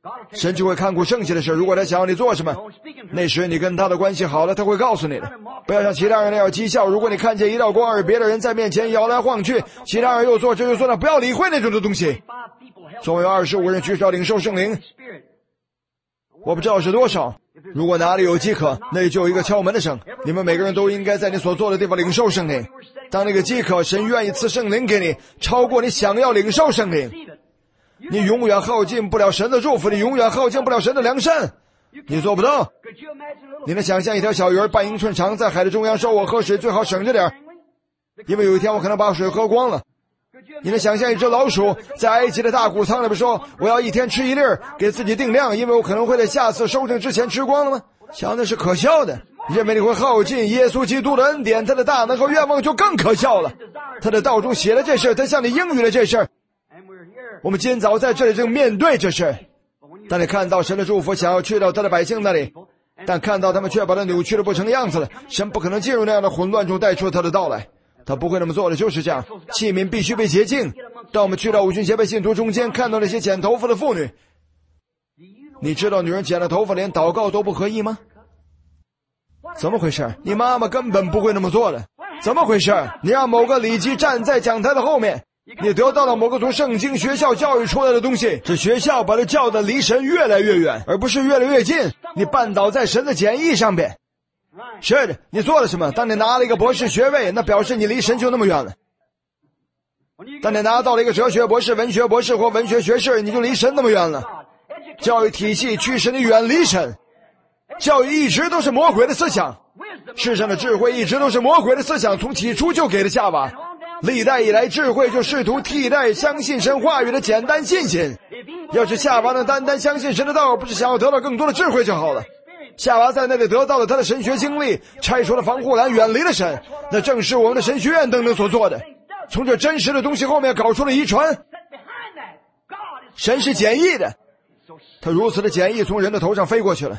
神就会看顾剩下的事。如果他想要你做什么，那时你跟他的关系好了，他会告诉你的。不要像其他人那样讥笑。如果你看见一道光，而别的人在面前摇来晃去，其他人又做这又做那，不要理会那种的东西。总有25人举手领受圣灵，我不知道是多少。如果哪里有饥渴，那里就有一个敲门的声。你们每个人都应该在你所做的地方领受圣灵。当那个饥渴，神愿意赐圣灵给你，超过你想要领受圣灵。你永远耗尽不了神的祝福，你永远耗尽不了神的良善，你做不到。你能想象一条小鱼儿半英寸长，在海的中央说，我喝水最好省着点，因为有一天我可能把水喝光了。你能想象一只老鼠在埃及的大谷仓里边说，我要一天吃1粒，给自己定量，因为我可能会在下次收成之前吃光了吗？想的是可笑的。认为你会耗尽耶稣基督的恩典，他的大能和愿望就更可笑了。他的道中写了这事，他向你应许了这事。我们今早在这里正面对这事。当你看到神的祝福想要去到他的百姓那里，但看到他们却把它扭曲的不成样子了，神不可能进入那样的混乱中带出他的道来，他不会那么做的，就是这样。器皿必须被洁净。当我们去到五旬节被信徒中间，看到那些剪头发的妇女，你知道女人剪了头发连祷告都不可以吗？怎么回事？你妈妈根本不会那么做的。怎么回事？你让某个礼记站在讲台的后面，你得到了某个从圣经学校教育出来的东西，这学校把它教的离神越来越远，而不是越来越近。你绊倒在神的简易上边。是的，你做了什么？当你拿了一个博士学位，那表示你离神就那么远了。当你拿到了一个哲学博士、文学博士或文学学士，你就离神那么远了。教育体系驱使你远离神。教育一直都是魔鬼的思想，世上的智慧一直都是魔鬼的思想，从起初就给了夏娃。历代以来，智慧就试图替代相信神话语的简单信心。要是夏娃能单单相信神的道，不是想要得到更多的智慧就好了。夏娃在那里得到了他的神学经历，拆除了防护栏，远离了神，那正是我们的神学院等等所做的。从这真实的东西后面搞出了遗传。神是简易的，他如此的简易，从人的头上飞过去了。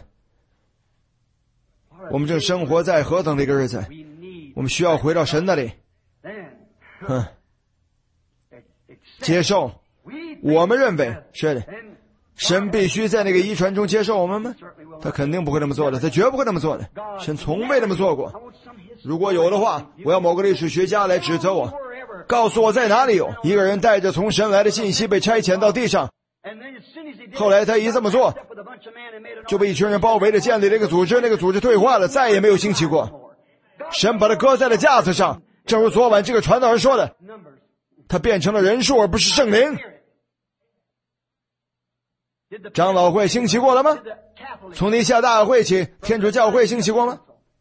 我们正生活在何等的一个日子，我们需要回到神那里，接受。我们认为是的，神必须在那个遗传中接受我们吗？他肯定不会那么做的，他绝不会那么做的。神从未那么做过。如果有的话，我要某个历史学家来指责我，告诉我在哪里有一个人带着从神来的信息被差遣到地上，后来他一这么做，就被一群人包围着建立了一个组织，那个组织退化了，再也没有兴起过。神把他搁在了架子上，正如昨晚这个传道人说的，他变成了人数而不是圣灵。长老会兴起过了吗？从尼西亚大会起，天主教会兴起过吗？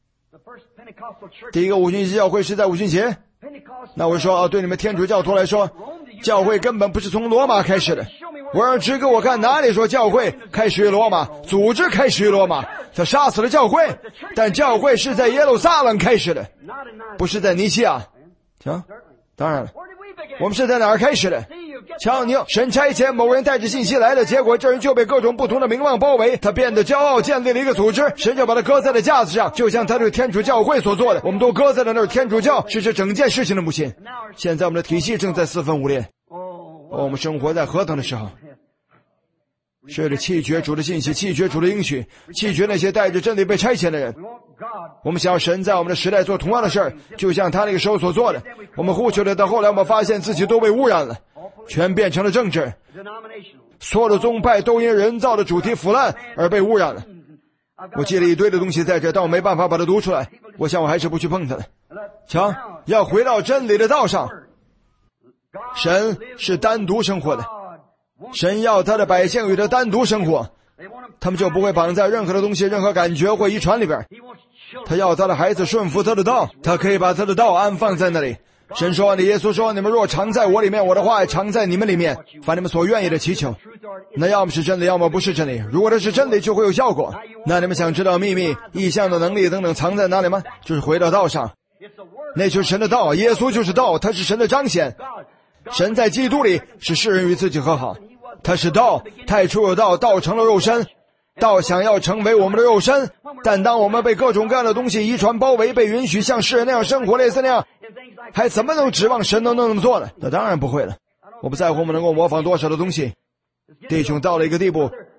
第一个五旬节教会是在五旬节。那我说对你们天主教徒来说，教会根本不是从罗马开始的。我让指给我看哪里说教会开始于罗马，组织开始于罗马，他杀死了教会，但教会是在耶路撒冷开始的，不是在尼西亚。行，当然了，我们是在哪儿开始的？瞧，你神差遣某人带着信息来了，结果这人就被各种不同的名望包围，他变得骄傲，建立了一个组织，神就把他搁在了架子上，就像他对天主教会所做的，我们都搁在了那儿。天主教是这整件事情的母亲。现在我们的体系正在四分五裂。我们生活在何等的时候？是的，弃绝主的信息，弃绝主的应许，弃绝那些带着真理被差遣的人。我们想要神在我们的时代做同样的事儿，就像他那个时候所做的。我们呼求了，到后来我们发现自己都被污染了，全变成了政治。所有的宗派都因人造的主题腐烂而被污染了。我记了一堆的东西在这，但我没办法把它读出来。我想我还是不去碰它了。瞧，要回到真理的道上。神是单独生活的，神要他的百姓与他单独生活，他们就不会绑在任何的东西、任何感觉或遗传里边。他要他的孩子顺服他的道，他可以把他的道安放在那里。神说，耶稣说，你们若常在我里面，我的话也常在你们里面，把你们所愿意的祈求。那要么是真理，要么不是真理。如果这是真理，就会有效果。那你们想知道秘密、异象的能力等等藏在哪里吗？就是回到道上，那就是神的道，耶稣就是道，他是神的彰显。神在基督里使世人与自己和好，他是道，太初有道，道成了肉身，道想要成为我们的肉身，但当我们被各种各样的东西遗传包围，被允许像世人那样生活，类似那样，还怎么能指望神能那么做呢？那当然不会了。我不在乎我们能够模仿多少的东西。弟兄到了一个地步，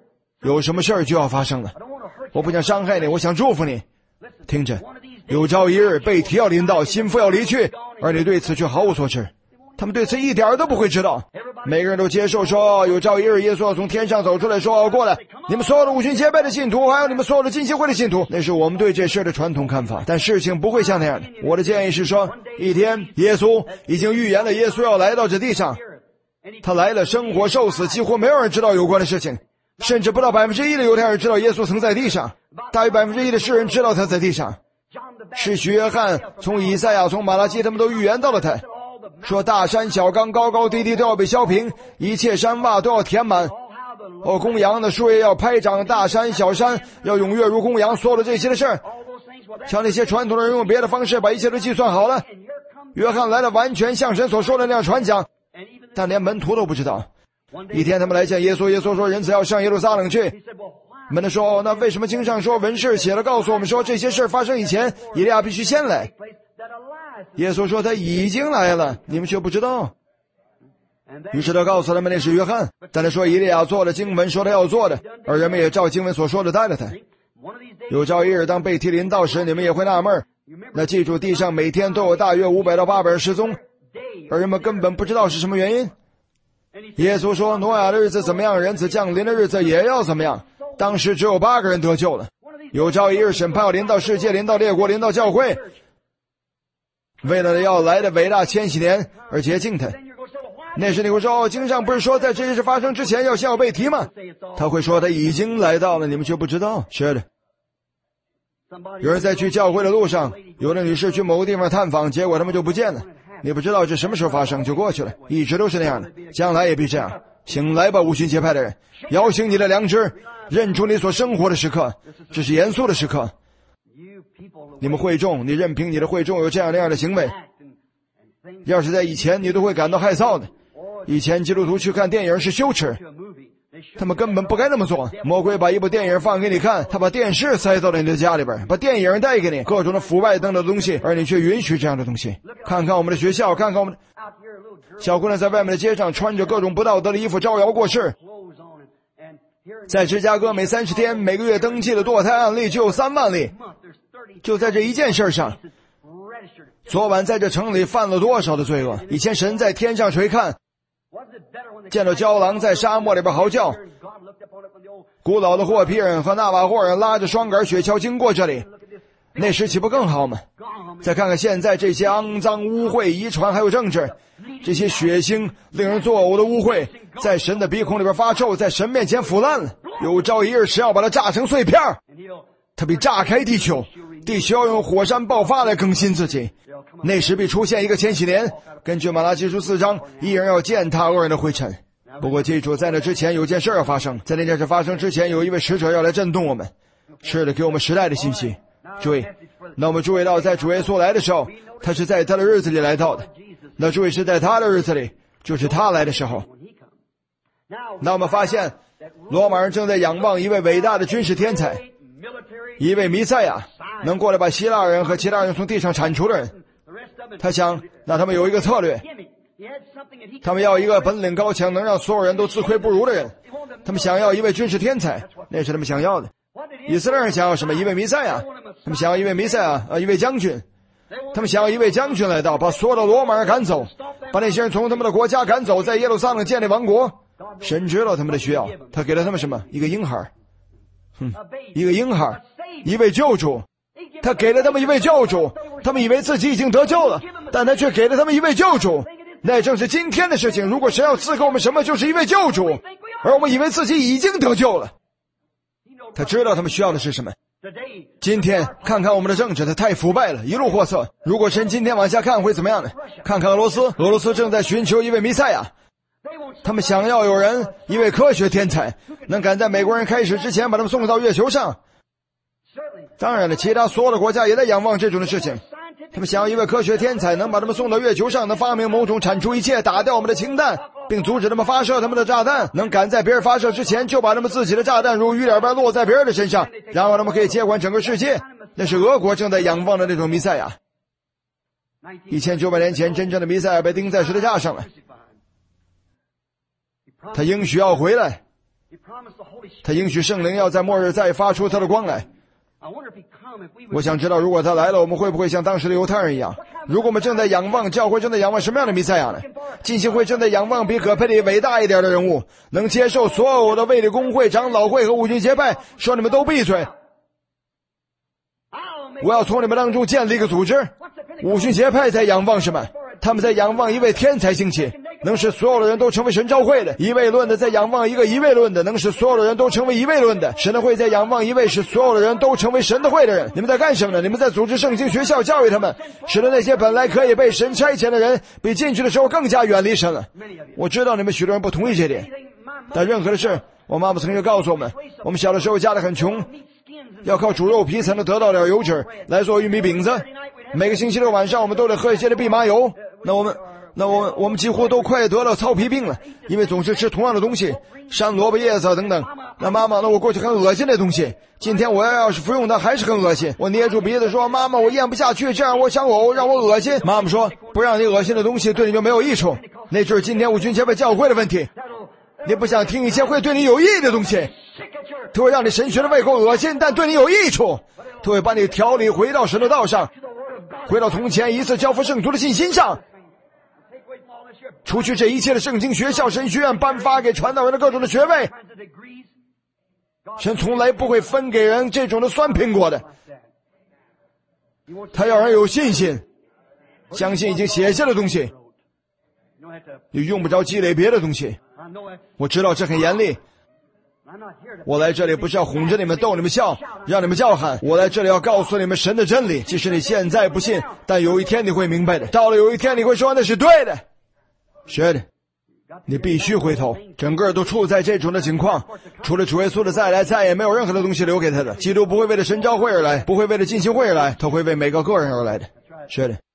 有什么事儿就要发生了。我不想伤害你，我想祝福你。听着，有朝一日被提要临到，心腹要离去，而你对此却毫无所知。他们对此一点都不会知道。每个人都接受说，有朝一日耶稣要从天上走出来，说过来，你们所有的五旬节拜的信徒，还有你们所有的浸信会的信徒，那是我们对这事的传统看法。但事情不会像那样的。我的建议是说，一天耶稣已经预言了耶稣要来到这地上，他来了，生活受死，几乎没有人知道有关的事情，甚至不到1%的犹太人知道耶稣曾在地上，大于1%的世人知道他在地上。使徒约翰从以赛亚从马拉基他们都预言到了他，说大山小冈高高低低都要被削平，一切山洼都要填满，公羊的树叶要拍掌，大山小山要踊跃如公羊，所有的这些的事儿，像那些传统的人用别的方式把一切都计算好了。约翰来了，完全像神所说的那样传讲，但连门徒都不知道。一天他们来见耶稣，耶稣说人子要上耶路撒冷去。门徒说，那为什么经上说文士写了告诉我们说这些事发生以前以利亚必须先来？耶稣说他已经来了，你们却不知道。于是他告诉他们那是约翰，但他说以利亚做了经文说他要做的，而人们也照经文所说的待了他。有朝一日当被提临到时，你们也会纳闷，那记住地上每天都有大约500到800人失踪，而人们根本不知道是什么原因。耶稣说挪亚的日子怎么样，人子降临的日子也要怎么样。当时只有8个人得救了。有朝一日审判要临到世界，临到列国，临到教会，为了要来的伟大千禧年而洁净他。那时你会说，经上不是说在这些事发生之前要先要被提吗？他会说他已经来到了，你们却不知道。是的，有人在去教会的路上，有的女士去某个地方探访，结果他们就不见了，你不知道这什么时候发生，就过去了，一直都是那样的，将来也必这样。醒来吧，五旬节派的人，摇醒你的良知，认出你所生活的时刻，这是严肃的时刻。你们会众，你任凭你的会众有这样那样的行为，要是在以前你都会感到害臊的。以前基督徒去看电影是羞耻，他们根本不该那么做。魔鬼把一部电影放给你看，他把电视塞到了你的家里边，把电影带给你，各种的腐败等等的东西，而你却允许这样的东西。看看我们的学校，看看我们的小姑娘在外面的街上穿着各种不道德的衣服招摇过市。在芝加哥每30天每个月登记的堕胎案例就有3万例，就在这一件事上。昨晚在这城里犯了多少的罪恶。以前神在天上垂看，见到郊狼在沙漠里边嚎叫，古老的霍皮人和纳瓦霍人拉着双杆雪橇经过这里，那时岂不更好吗？再看看现在这些肮脏污秽遗传还有政治，这些血腥令人作呕的污秽在神的鼻孔里边发臭，在神面前腐烂了。有朝一日神要把它炸成碎片，它必炸开地球，地球要用火山爆发来更新自己。那时必出现一个千禧年，根据马拉基书4章，一人要践踏恶人的灰尘。不过记住，在那之前有件事要发生，在那件事发生之前，有一位使者要来震动我们，是的，给我们时代的信息。注意，那我们注意到在主耶稣来的时候，他是在他的日子里来到的。那注意是在他的日子里，就是他来的时候。那我们发现罗马人正在仰望一位伟大的军事天才，一位弥赛亚，能过来把希腊人和其他人从地上铲除的人。他想，那他们有一个策略，他们要一个本领高强能让所有人都自愧不如的人，他们想要一位军事天才，那是他们想要的。以色列人想要什么？一位弥赛亚，他们想要一位弥赛亚，一位将军，他们想要一位将军来到，把所有的罗马人赶走，把那些人从他们的国家赶走，在耶路撒冷建立王国。神知道他们的需要，他给了他们什么？一个婴孩，一个婴孩，一位救主。他给了他们一位救主，他们以为自己已经得救了，但他却给了他们一位救主。那正是今天的事情。如果神要赐给我们什么，就是一位救主，而我们以为自己已经得救了。他知道他们需要的是什么。今天看看我们的政治，它太腐败了，一路货色。如果神今天往下看会怎么样呢？看看俄罗斯正在寻求一位弥赛亚，他们想要有人，一位科学天才，能赶在美国人开始之前把他们送到月球上。当然了，其他所有的国家也在仰望这种的事情。他们想要一位科学天才，能把他们送到月球上，能发明某种铲除一切，打掉我们的氢弹，并阻止他们发射他们的炸弹，能赶在别人发射之前就把他们自己的炸弹如雨点般落在别人的身上，然后他们可以接管整个世界。那是俄国正在仰望的那种弥赛亚。1900年前，真正的弥赛亚被钉在十字架上了，他应许要回来， 他应许圣灵要在末日再发出他的光来。我想知道，如果他来了，我们会不会像当时的犹太人一样？如果我们正在仰望，教会正在仰望什么样的弥赛亚呢？浸信会正在仰望比葛培理伟大一点的人物，能接受所有的卫理公会、长老会和五旬节派说你们都闭嘴。我要从你们当中建立一个组织。五旬节派在仰望什么？他们在仰望一位天才兴起，能使所有的人都成为神召会的。一位论的在仰望一个一位论的，能使所有的人都成为一位论的。神的会在仰望一位使所有的人都成为神的会的人。你们在干什么呢？你们在组织圣经学校，教育他们，使得那些本来可以被神差遣的人比进去的时候更加远离神了。我知道你们许多人不同意这点，但任何的事，我妈妈曾经告诉我们，我们小的时候家里很穷，要靠煮肉皮才能得到点油脂来做玉米饼子。每个星期六晚上我们都得喝一些的蓖麻油。我们几乎都快得了糙皮病了，因为总是吃同样的东西，山萝卜叶子等等。那妈妈，我过去很恶心的东西，今天我要是服用它还是很恶心。我捏住鼻子说，妈妈，我咽不下去，这样我想呕，让我恶心。妈妈说，不让你恶心的东西对你就没有益处，那就是今天五旬节派教会的问题。你不想听一些会对你有益的东西，它会让你神学的胃口恶心，但对你有益处，它会把你调理回到神的道上，回到从前一次交付圣徒的信心上，除去这一切的圣经学校、神学院颁发给传道人的各种的学位。神从来不会分给人这种的酸苹果的，他要人有信心，相信已经写下的东西，你用不着积累别的东西。我知道这很严厉，我来这里不是要哄着你们、逗你们笑，让你们叫喊。我来这里要告诉你们神的真理，即使你现在不信，但有一天你会明白的。到了有一天你会说那是对的。是的，你必须回头。整个都处在这种的情况，除了主耶稣的再来，再也没有任何的东西留给他的。基督不会为了神召会而来，不会为了浸信会而来，他会为每个个人而来的。是的，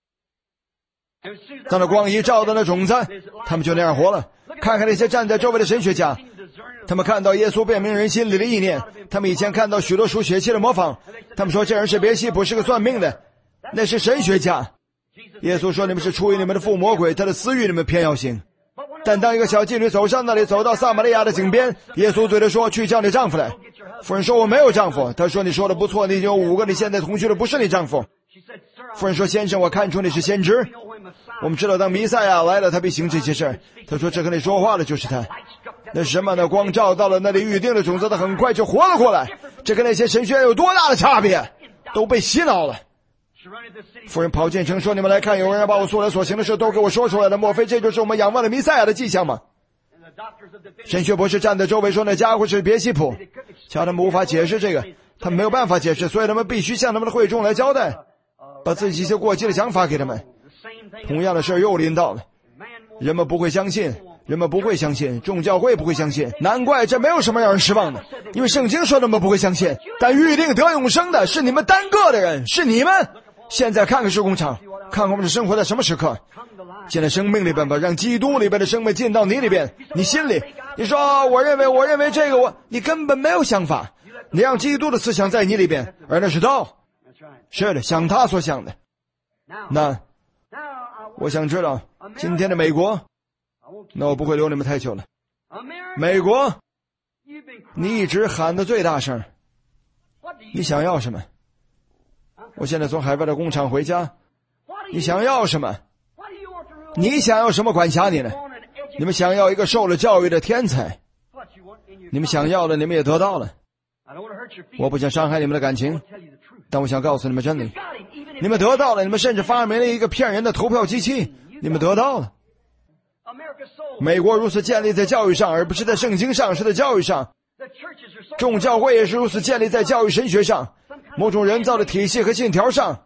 当那光一照到那种子，他们就那样活了。看看那些站在周围的神学家，他们看到耶稣辨明人心里的意念，他们以前看到许多属血气的模仿，他们说这人是别西卜，是个算命的，那是神学家。耶稣说你们是出于你们的父魔鬼，他的私欲你们偏要行。但当一个小妓女走上那里，走到撒玛利亚的井边，耶稣对她说，去叫你丈夫来。妇人说，我没有丈夫。他说，你说的不错，你已经有5个，你现在同居的不是你丈夫。妇人说，先生，我看出你是先知，我们知道当弥赛亚来了，他必行这些事。他说，这跟你说话的就是他。那是什么？那光照到了那里预定的种子，他很快就活了过来。这跟那些神学院有多大的差别？都被洗脑了。妇人跑进城说，你们来看，有人把我素来所行的事都给我说出来了，莫非这就是我们仰望的弥赛亚的迹象吗？神学博士站在周围说，那家伙是别西卜。瞧，他们无法解释这个，他们没有办法解释，所以他们必须向他们的会众来交代，把自己一些过激的想法给他们。同样的事又临到了，人们不会相信，人们不会相信，众教会不会相信。难怪这没有什么让人失望的，因为圣经说他们不会相信。但预定得永生的是你们单个的人，是你们。现在看看施工场，看看我们是生活在什么时刻。进了生命里边吧，让基督里边的生命进到你里边，你心里。你说我认为这个你根本没有想法，你让基督的思想在你里边，而那是道。是的，想他所想的。那我想知道今天的美国，那我不会留你们太久了。美国，你一直喊得最大声，你想要什么？我现在从海外的工厂回家，你想要什么？你想要什么管辖你呢？你们想要一个受了教育的天才，你们想要的你们也得到了。我不想伤害你们的感情，但我想告诉你们真理，你们得到了，你们甚至发明了一个骗人的投票机器，你们得到了。美国如此建立在教育上，而不是在圣经上，是在教育上。众教会也是如此建立在教育神学上，某种人造的体系和信条上。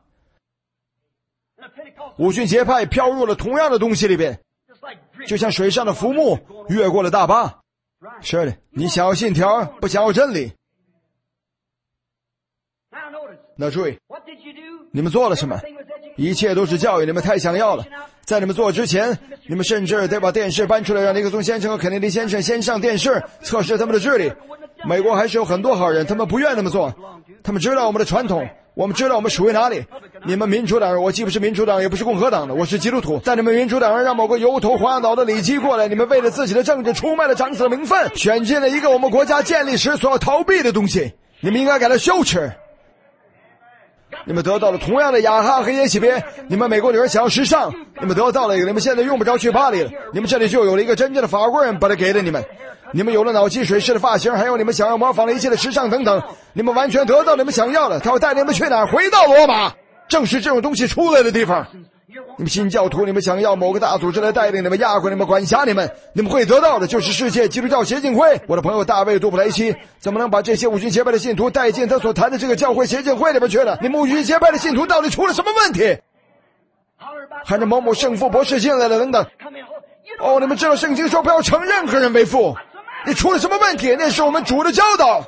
五旬节派飘入了同样的东西里边，就像水上的浮木越过了大坝。是的，你想要信条，不想要真理。那注意，你们做了什么？一切都是教育，你们太想要了。在你们做之前，你们甚至得把电视搬出来，让尼克松先生和肯尼迪先生先上电视测试他们的智力。美国还是有很多好人，他们不愿那么做，他们知道我们的传统， 我们知道我们属于哪里。你们民主党人，我既不是民主党也不是共和党的，我是基督徒。但你们民主党人让某个油头滑脑的里基过来，你们为了自己的政治出卖了长子的名分，选进了一个我们国家建立时所要逃避的东西，你们应该感到羞耻。你们得到了同样的雅哈和耶洗别，你们美国女人想要时尚，你们得到了一个，你们现在用不着去巴黎了，你们这里就有了一个真正的法国人把它给了你们。你们有了脑积水式的发型，还有你们想要模仿的一切的时尚等等，你们完全得到你们想要的。他会带你们去哪儿？回到罗马，正是这种东西出来的地方。你们新教徒，你们想要某个大组织来带领你们、压过你们、管辖你们，你们会得到的就是世界基督教协进会。我的朋友大卫·杜布莱希怎么能把这些五旬节派的信徒带进他所谈的这个教会协进会里边去呢？你们五旬节派的信徒到底出了什么问题？喊着某某圣父博士进来了等等。哦，你们知道圣经说不要称任何人为父，你出了什么问题？那是我们主的教导。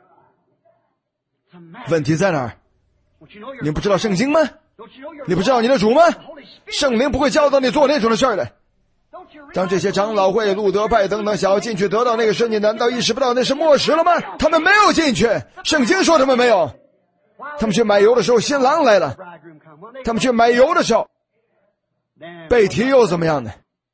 问题在哪儿？你不知道圣经吗？你不知道你的主吗？圣灵不会教导你做那种的事儿的。当这些长老会、路德派等等想要进去得到那个事，你难道意识不到那是末时了吗？他们没有进去，圣经说他们没有。他们去买油的时候，新郎来了。他们去买油的时候，被提又怎么样呢？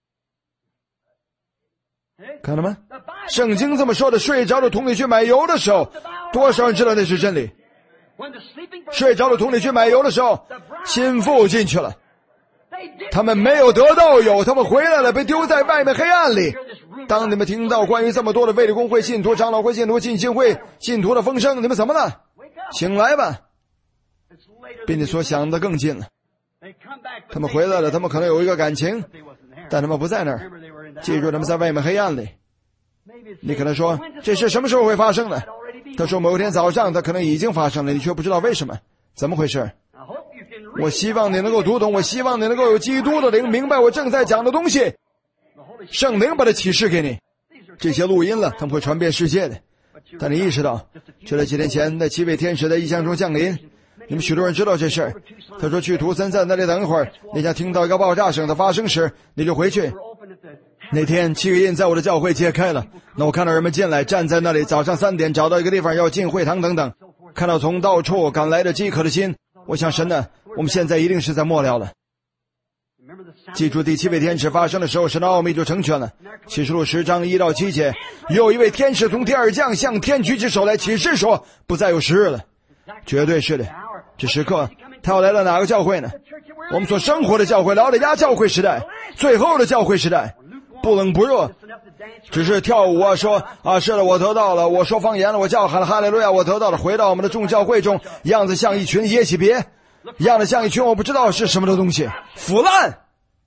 看到吗？圣经这么说的，睡着的童女去买油的时候，多少人知道那是真理？睡着的童女去买油的时候，心腹进去了，他们没有得到油，他们回来了，被丢在外面黑暗里。当你们听到关于这么多的卫理公会信徒、长老会信徒、浸信会信徒的风声，你们怎么了？醒来吧，比你所想的更近了。他们回来了，他们可能有一个感情，但他们不在那儿。记住，他们在外面黑暗里。你可能说，这事什么时候会发生呢？他说某天早上它可能已经发生了，你却不知道为什么。怎么回事？我希望你能够读懂，我希望你能够有基督的灵，明白我正在讲的东西。圣灵把它启示给你，这些录音了，他们会传遍世界的。但你意识到，就在几天前，那7位天使在异象中降临，你们许多人知道这事儿。他说去图森在那里等一会儿，你想听到一个爆炸声的发生时，你就回去。那天7个印在我的教会揭开了，那我看到人们进来，站在那里，早上3点找到一个地方要进会堂等等，看到从到处赶来的饥渴的心，我想神呢，我们现在一定是在末了了。记住第7位天使发生的时候，神的奥秘就成全了。启示录10章1到7节，有一位天使从天而降，向天举起手来启示说，不再有时日了。绝对是的，这时刻他要来到哪个教会呢？我们所生活的教会，老底嘉教会时代，最后的教会时代，不冷不热，只是跳舞啊，说啊是的，我得到了，我说方言了，我叫喊了哈利路亚，我得到了。回到我们的众教会中，样子像一群耶洗别，样子像一群我不知道是什么的东西，腐烂。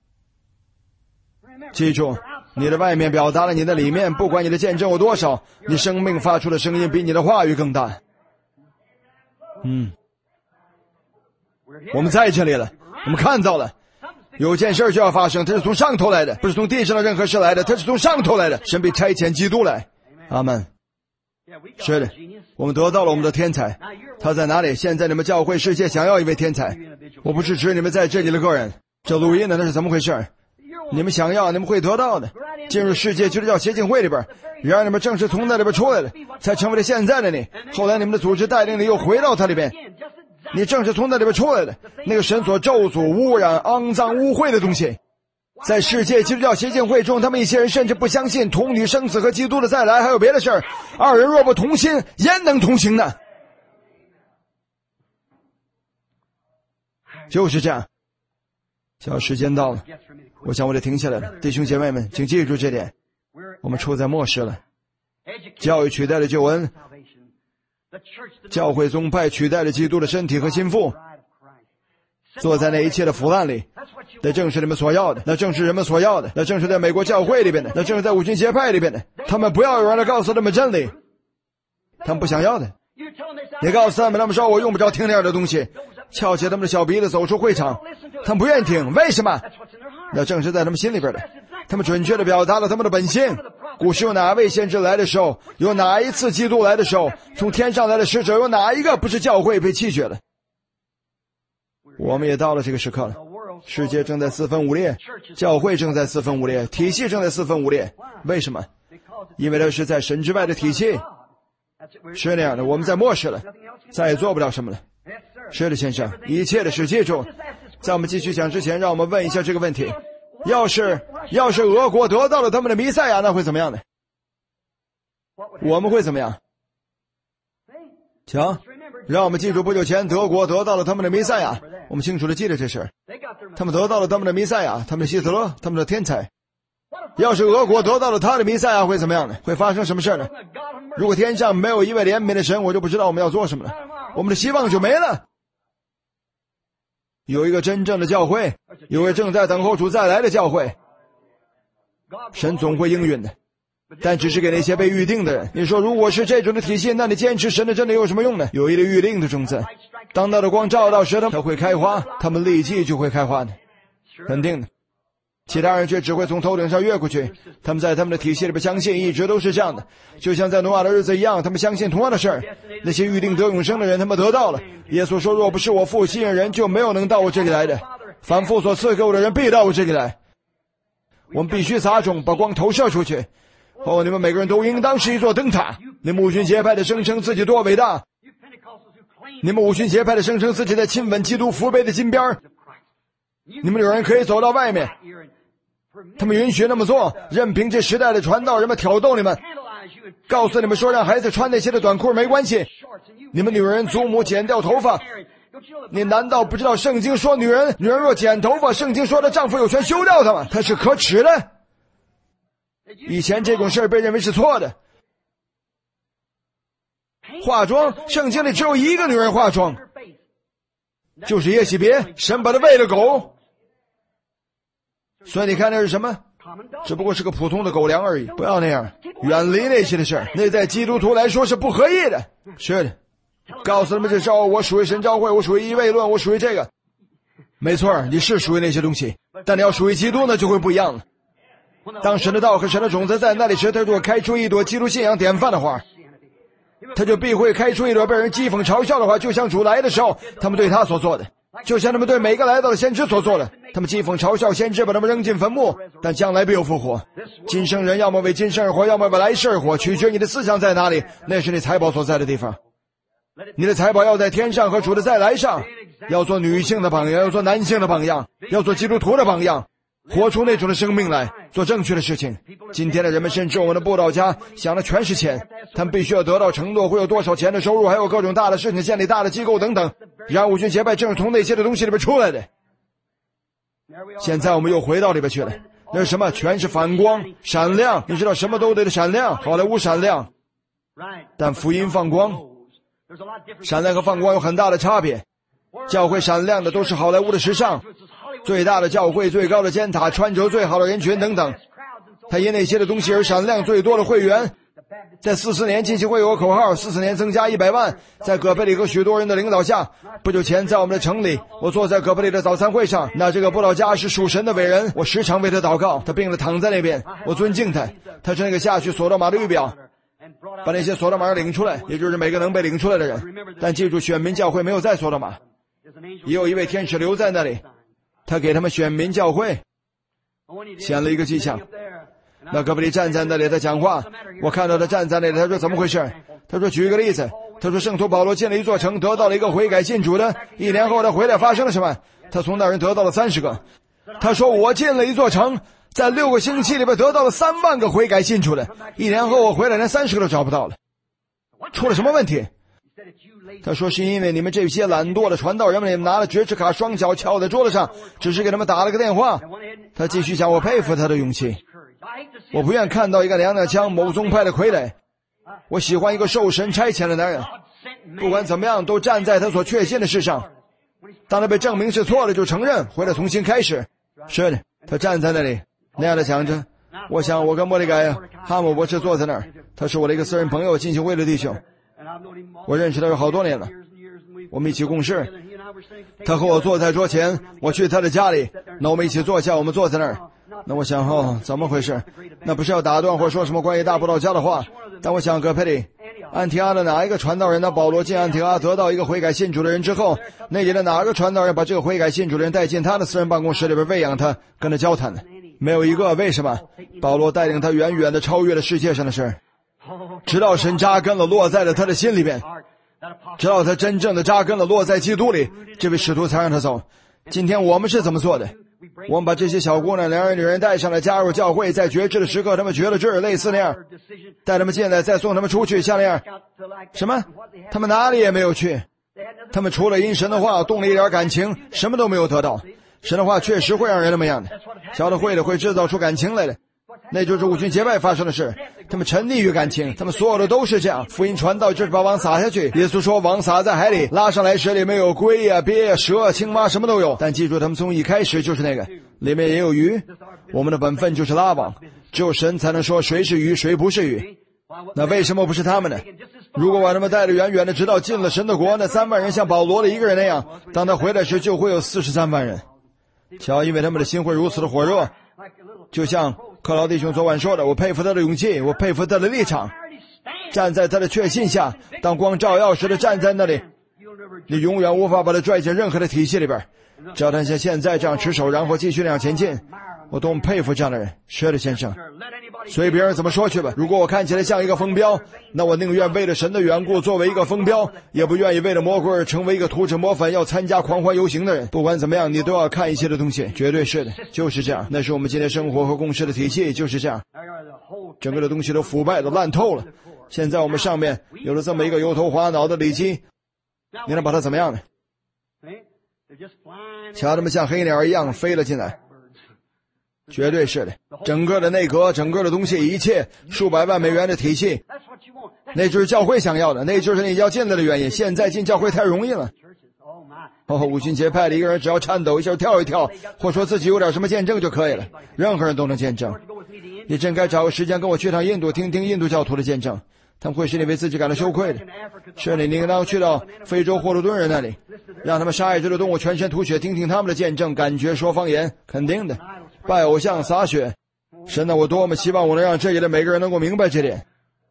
记住，你的外面表达了你的里面，不管你的见证有多少，你生命发出的声音比你的话语更大。我们在这里了，我们看到了有件事就要发生，它是从上头来的，不是从地上的任何事来的，它是从上头来的。神必差遣基督来。阿们。是的，我们得到了我们的天才。他在哪里？现在你们教会世界想要一位天才，我不是指你们在这里的个人。这录音呢，那是怎么回事？你们想要，你们会得到的。进入世界基督教协进会里边，然而你们正是从那里边出来的，才成为了现在的你。后来你们的组织带领你又回到它里边，你正是从那里边出来的，那个神所咒诅、污染、肮脏、污秽的东西。在世界基督教协进会中，他们一些人甚至不相信童女生死和基督的再来，还有别的事儿。二人若不同心，焉能同行呢？就是这样。小时间到了，我想我得停下来了。弟兄姐妹们，请记住这点，我们处在末世了。教育取代了救恩，教会宗派取代了基督的身体和心腹。坐在那一切的腐烂里，那正是你们所要的，那正是人们所要的，那正是在美国教会里边的，那正是在五旬节派里边的。他们不要有人来告诉他们真理，他们不想要的。你告诉他们说我用不着听那样的东西，翘起他们的小鼻子走出会场，他们不愿意听。为什么？那正是在他们心里边的。他们准确地表达了他们的本性。古时有哪位先知来的时候，有哪一次基督来的时候，从天上来的使者有哪一个不是教会被弃绝了？我们也到了这个时刻了。世界正在四分五裂，教会正在四分五裂，体系正在四分五裂。为什么？因为它是在神之外的体系。是那样的，我们在末世了，再也做不了什么了。 是的，先生，一切的事。记住，在我们继续讲之前，让我们问一下这个问题：要是俄国得到了他们的弥赛亚，那会怎么样呢？我们会怎么样？瞧，让我们记住，不久前德国得到了他们的弥赛亚，我们清楚地记得这事。他们得到了他们的弥赛亚，他们的希特勒，他们的天才。要是俄国得到了他的弥赛亚，会怎么样呢？会发生什么事呢？如果天上没有一位怜悯的神，我就不知道我们要做什么了，我们的希望就没了。有一个真正的教会，有一个正在等候主再来的教会，神总会应允的，但只是给那些被预定的人。你说如果是这种的体系，那你坚持神的真理有什么用呢？有一个预定的种子，当它的光照到时，它会开花，他们立即就会开花的，肯定的。其他人却只会从头顶上越过去，他们在他们的体系里边相信，一直都是这样的，就像在挪亚的日子一样，他们相信同样的事儿。那些预定得永生的人，他们得到了。耶稣说，若不是我父吸引人，就没有能到我这里来的，凡父所赐给我的人必到我这里来。我们必须撒种，把光投射出去。哦，你们每个人都应当是一座灯塔。你们五旬节派的声称自己多伟大，你们五旬节派的声称自己在亲吻基督福杯的金边，你们有人可以走到外面，他们允许那么做，任凭这时代的传道人们挑逗你们，告诉你们说让孩子穿那些的短裤没关系。你们女人祖母剪掉头发，你难道不知道圣经说女人若剪头发，圣经说她丈夫有权休掉她吗？她是可耻的。以前这种事儿被认为是错的。化妆，圣经里只有一个女人化妆，就是耶洗别，神把她喂了狗。所以你看那是什么？只不过是个普通的狗粮而已。不要那样，远离那些的事儿，那在基督徒来说是不合意的。是的，告诉他们这时候，我属于神召会，我属于一位论，我属于这个。没错，你是属于那些东西，但你要属于基督呢，就会不一样了。当神的道和神的种子在那里时，他如果开出一朵基督信仰典范的花，他就必会开出一朵被人讥讽嘲笑的花，就像主来的时候他们对他所做的，就像他们对每个来到的先知所做的。他们讥讽嘲笑先知，把他们扔进坟墓，但将来必有复活。今生人要么为今生而活，要么为来世而活，取决你的思想在哪里，那是你财宝所在的地方。你的财宝要在天上和主的再来上，要做女性的榜样，要做男性的榜样，要做基督徒的榜样，活出那种的生命来，做正确的事情。今天的人们，甚至我们的布道家想的全是钱，他们必须要得到承诺，会有多少钱的收入，还有各种大的事情，建立大的机构等等。然而五旬节派正是从那些的东西里边出来的。现在我们又回到里边去了，那是什么？全是反光闪亮。你知道什么都得闪亮，好莱坞闪亮，但福音放光。闪亮和放光有很大的差别。教会闪亮的都是好莱坞的时尚，最大的教会，最高的尖塔，穿着最好的人群等等，他因那些的东西而闪亮。最多的会员，在40年进行会有个口号，40年增加100万。在葛培里和许多人的领导下，不久前在我们的城里，我坐在葛培里的早餐会上，那这个布道家是属神的伟人，我时常为他祷告。他病了躺在那边，我尊敬他，他是那个下去索多玛的预表，把那些索多玛领出来，也就是每个能被领出来的人。但记住，选民教会没有在索多玛，也有一位天使留在那里，他给他们选民教会显了一个迹象。那葛培里站在那里，他讲话，我看到他站在那里，他说怎么回事？他说举一个例子，他说圣徒保罗进了一座城，得到了一个悔改信主的，1年后他回来发生了什么？他从那人得到了30个。他说我进了一座城，在6个星期里边得到了3万个悔改信主的，1年后我回来连30个都找不到了，出了什么问题？他说是因为你们这些懒惰的传道人们，你们拿了爵士卡，双脚翘在桌子上，只是给他们打了个电话。他继续讲，我佩服他的勇气，我不愿看到一个娘娘腔某宗派的傀儡，我喜欢一个受神差遣的男人，不管怎么样都站在他所确信的事上，当他被证明是错的就承认，回来重新开始。是的，他站在那里那样的想着。我想我跟莫里改哈姆博士坐在那儿，他是我的一个私人朋友，进行会的弟兄，我认识他有好多年了，我们一起共事。他和我坐在桌前，我去他的家里，那我们一起坐下，我们坐在那儿。那我想怎么回事？那不是要打断或者说什么关于大布道家的话，但我想葛培里，安提阿的哪一个传道人呢？保罗进安提阿得到一个悔改信主的人之后，那里的哪个传道人把这个悔改信主的人带进他的私人办公室里边喂养他，跟他交谈的？没有一个。为什么？保罗带领他远远的超越了世界上的事，直到神扎根了，落在了他的心里边。 直到他真正的扎根了，落在基督里，这位使徒才让他走。今天我们是怎么做的？我们把这些小姑娘、两人、女人带上来，加入教会，在决志的时刻，他们决了志，类似那样，带他们进来，再送他们出去，像那样。什么？他们哪里也没有去，他们除了因神的话动了一点感情，什么都没有得到。神的话确实会让人那么样的，教的会的会制造出感情来的，那就是五旬节拜发生的事。他们沉溺于感情，他们所有的都是这样。福音传到就是把网撒下去，耶稣说网撒在海里，拉上来时里面有龟呀、鳖呀、蛇啊、青蛙，什么都有。但记住，他们从一开始就是那个，里面也有鱼。我们的本分就是拉网，只有神才能说谁是鱼谁不是鱼。那为什么不是他们呢？如果把他们带得远远的，直到进了神的国，那3万人像保罗的一个人那样，当他回来时就会有43万人。瞧，因为他们的心会如此的火热，就像克劳弟兄昨晚说的，我佩服他的勇气，我佩服他的立场，站在他的确信下，当光照耀时的站在那里，你永远无法把他拽进任何的体系里边。只要他像现在这样持守，然后继续那样前进，我多么佩服这样的人。是的，先生，随别人怎么说去吧。如果我看起来像一个疯飙，那我宁愿为了神的缘故作为一个疯飙，也不愿意为了魔鬼而成为一个涂脂抹粉要参加狂欢游行的人。不管怎么样，你都要看一些的东西，绝对是的，就是这样。那是我们今天生活和共识的体系，就是这样。整个的东西都腐败的烂透了。现在我们上面有了这么一个油头滑脑的里基，你能把它怎么样呢？瞧他们像黑鸟一样飞了进来，绝对是的。整个的内阁，整个的东西，一切数百万美元的体系，那就是教会想要的，那就是你要进来的原因。现在进教会太容易了。五旬节派的一个人只要颤抖一下，跳一跳，或说自己有点什么见证就可以了，任何人都能见证。你真该找个时间跟我去趟印度，听听印度教徒的见证，他们会使你为自己感到羞愧的。是你应当去到非洲霍鲁顿人那里，让他们杀一只的动物全身涂血，听听他们的见证，感觉说方言，肯定的。拜偶像洒血，神啊，我多么希望我能让这里的每个人能够明白这点。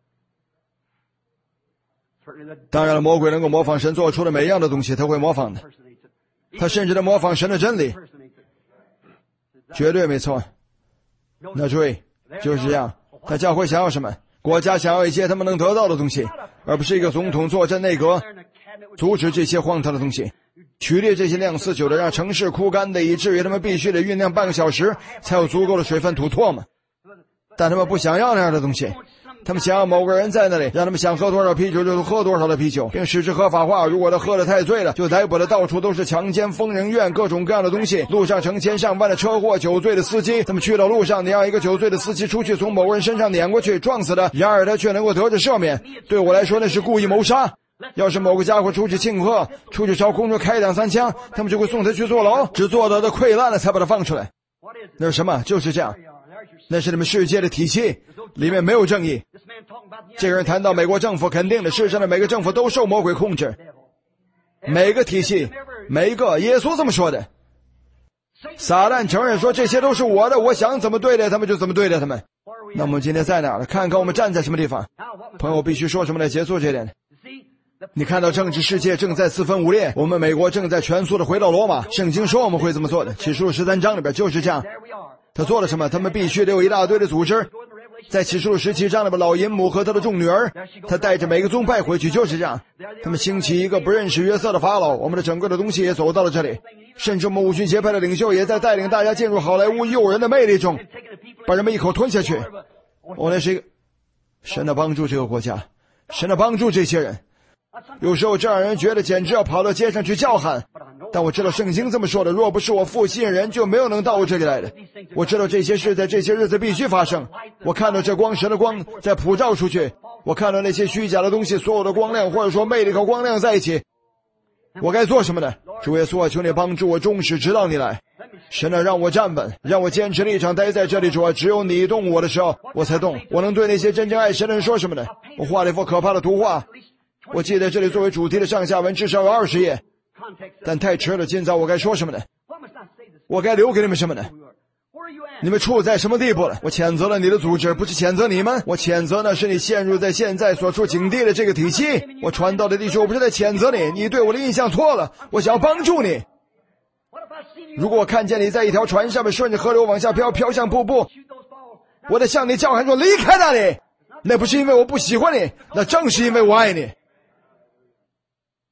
当然了，魔鬼能够模仿神做出的每一样的东西，他会模仿的，他甚至能模仿神的真理，绝对没错。那注意，就是这样。他教会想要什么？国家想要一些他们能得到的东西，而不是一个总统坐镇内阁，阻止这些荒唐的东西，取缔这些酿4酒的，让城市枯干的，以至于他们必须得酝酿半个小时才有足够的水分吐唾沫。但他们不想要那样的东西，他们想要某个人在那里，让他们想喝多少啤酒就喝多少的啤酒，并使之合法化。如果他喝得太醉了，就逮捕的到处都是强奸、疯人院，各种各样的东西。路上成千上万的车祸，酒醉的司机，他们去到路上，你让一个酒醉的司机出去从某个人身上碾过去，撞死的，然而他却能够得着赦免。对我来说，那是故意谋杀。要是某个家伙出去庆贺，出去朝空中开2、3枪，他们就会送他去坐牢，直坐到他溃烂了才把他放出来。那是什么？就是这样。那是你们世界的体系，里面没有正义。这个人谈到美国政府，肯定的，世上的每个政府都受魔鬼控制，每个体系，每一个，耶稣这么说的。撒旦承认说这些都是我的，我想怎么对待他们就怎么对待他们。那我们今天在哪儿了？看看我们站在什么地方。朋友，必须说什么来结束这点？你看到政治世界正在4分5裂，我们美国正在全速的回到罗马。圣经说我们会这么做的，启示录13章里边就是这样。他做了什么？他们必须得有一大堆的组织。在启示录17章里边，老淫母和他的众女儿，他带着每个宗派回去，就是这样。他们兴起一个不认识约瑟的法老，我们的整个的东西也走到了这里，甚至我们五旬节派的领袖也在带领大家进入好莱坞诱人的魅力中，把人们一口吞下去。那是一个神的帮助这个国家，神的帮助这些人。有时候这让人觉得简直要跑到街上去叫喊，但我知道圣经这么说的，若不是我父吸引人，就没有能到我这里来的。我知道这些事在这些日子必须发生。我看到这光，神的光在普照出去，我看到那些虚假的东西，所有的光亮或者说魅力和光亮在一起。我该做什么呢？主耶稣啊，求你帮助我忠实直到你来。神啊，让我站稳，让我坚持立场待在这里。主啊，只有你动我的时候我才动。我能对那些真正爱神的人说什么呢？我画了一幅可怕的图画，我记得这里作为主题的上下文至少有20页，但太迟了。今早我该说什么呢？我该留给你们什么呢？你们处在什么地步了？我谴责了你的组织，不是谴责你们，我谴责的是你陷入在现在所处境地的这个体系。我传道的弟兄，我不是在谴责你，你对我的印象错了，我想要帮助你。如果我看见你在一条船上面顺着河流往下飘，飘向瀑布，我得向你叫喊说离开那里。那不是因为我不喜欢你，那正是因为我爱你。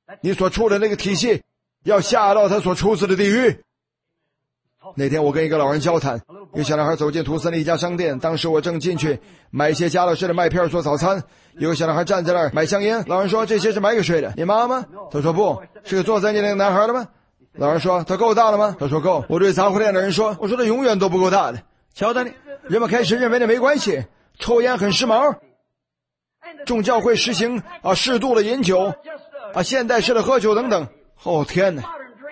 你所处的那个体系要下到他所出自的地狱。那天我跟一个老人交谈，一个小男孩走进图森的一家商店，当时我正进去买一些家乐氏的麦片做早餐，有个小男孩站在那儿买香烟，老人说这些是买给谁的？你妈吗？他说不，是个坐在你那个男孩的吗？老人说他够大了吗？他说够。我对杂货店的人说，我说他永远都不够大的。瞧他你，人们开始认为那没关系，抽烟很时髦，众教会实行适度的饮酒现代式的喝酒等等。哦天哪，